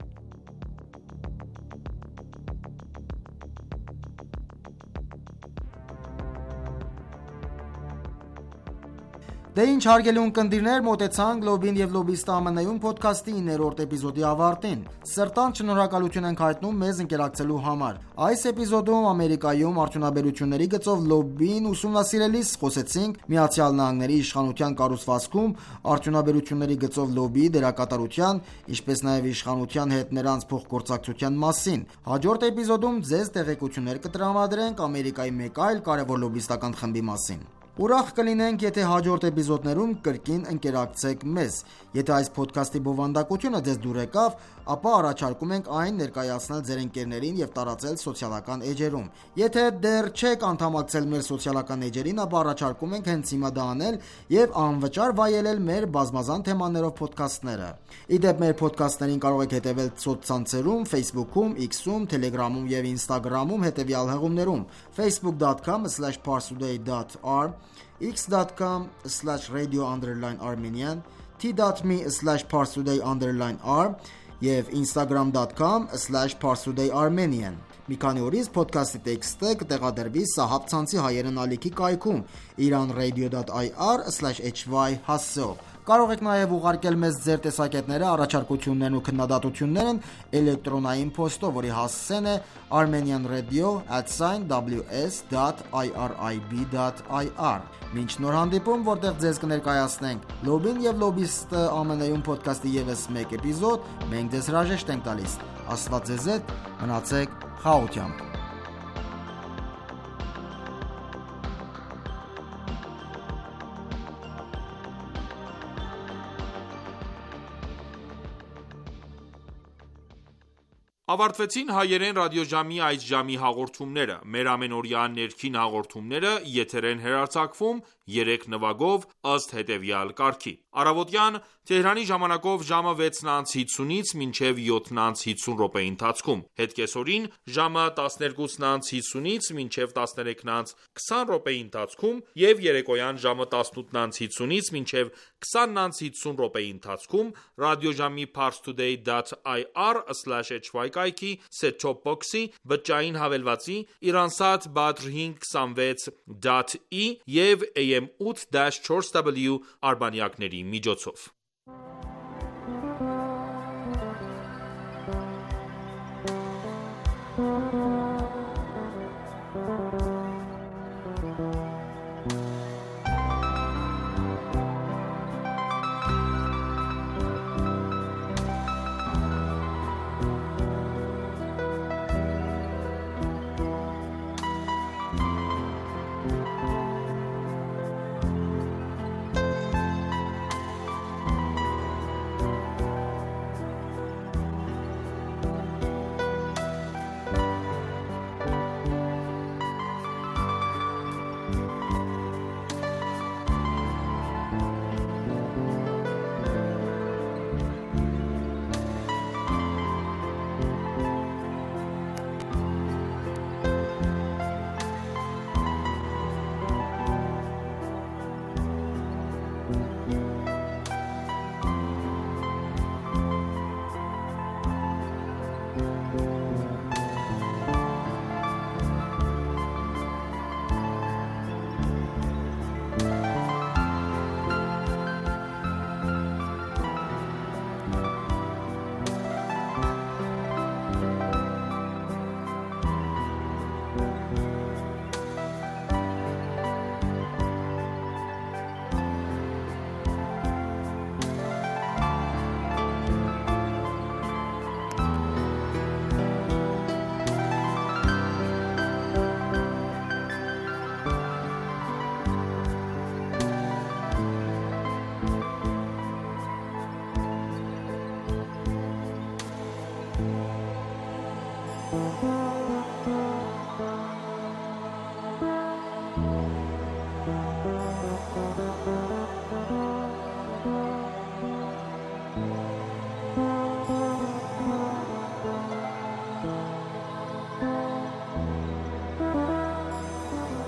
Դե ինչ հարգելի ունկնդիրներ, մոտեցանք լոբին եւ լոբիստը ԱՄՆ-ում ոդքասթի 9-րդ էպիզոդի ավարտին։ Սրտան շնորհակալություն ենք հայտնում մեզ ընկերակցելու համար։ Այս էպիզոդում Ամերիկայում արդյունաբերությունների գծով լոբին ուսումնասիրելիս խոսեցինք Միացյալ Նահանգների իշխանության կառուցվածքում արդյունաբերությունների գծով լոբիի դերակատարության, ինչպես նաեւ իշխանության հետ նրանց փոխգործակցության մասին։ Հաջորդ էպիզոդում ձեզ տեղեկություններ կտրամադրենք Ամերիկայի մեկ այլ կարևոր լոբիստական խմբի մասին։ Ուրախ կլինենք, եթե հաջորդ էպիզոդներում կրկին ընկերակցեք մեզ։ Եթե այս ոդքասթի բովանդակությունը ձեզ դուր եկավ, ապա առաջարկում ենք այն ներկայացնել ձեր ընկերներին եւ տարածել սոցիալական էջերում։ Եթե դեռ չեք անդամակցել մեր սոցիալական էջերին, ապա առաջարկում ենք հենց հիմա դա անել եւ անվճար վայելել մեր բազմազան թեմաներով ոդքասթները։ Իդեպ մեր ոդքասթներին կարող եք հետևել սոցցանցերում, Facebook-ում, X-ում, Telegram-ում եւ Instagram-ում հետեւյալ հղումներում՝ facebook.com/parstoday.r, x.com/radio_armenian, t.me/parstoday_r եւ instagram.com/parstodayarmenian։ Մի քանի օրից ոդքասթի տեքստը կտեղադրվի Սահաբ ցանցի հայերեն ալիքի կայքում iranradio.ir/hy հասցեով։ Կարող եք նաև ուղարկել մեզ ձեր տեսակետները, առաջարկություններն ու քննադատություններն էլեկտրոնային փոստով, որի հասցեն է armenianradio@ws.irib.ir։ Մինչ նոր հանդիպում, որտեղ ձեզ կներկայացնենք Լոբին եւ Լոբիստը ԱՄՆ-ում ոդքասթի եւս մեկ էպիզոդ, մենք ձեզ հրաժեշտ ենք տալիս։ Աստված ձեզ հետ, մնացեք խաղաղությամբ։ Ավարտվեցին հայերեն ռադիոժամի այս ժամի հաղորդումները։ Մեր ամենօրյա ներքին հաղորդումները եթեր են հեռարձակվում 3 նվագով ըստ հետևյալ կարգի։ Առավոտյան Թեհրանի ժամանակով ժամը 6:50-ից մինչև 7:50 րոպեի ընթացքում, հետկեսօրին ժամը 12:50-ից մինչև 13:20 րոպեի ընթացքում եւ երեկոյան ժամը 18:50-ից մինչև 20:50 րոպեի ընթացքում ռադիոժամի parstoday.ir/hy կայքի set-top box-ի, բջջային հավելվածի, Iransat Badr 526.e եւ AM 8-4W արբանյակների միջոցով։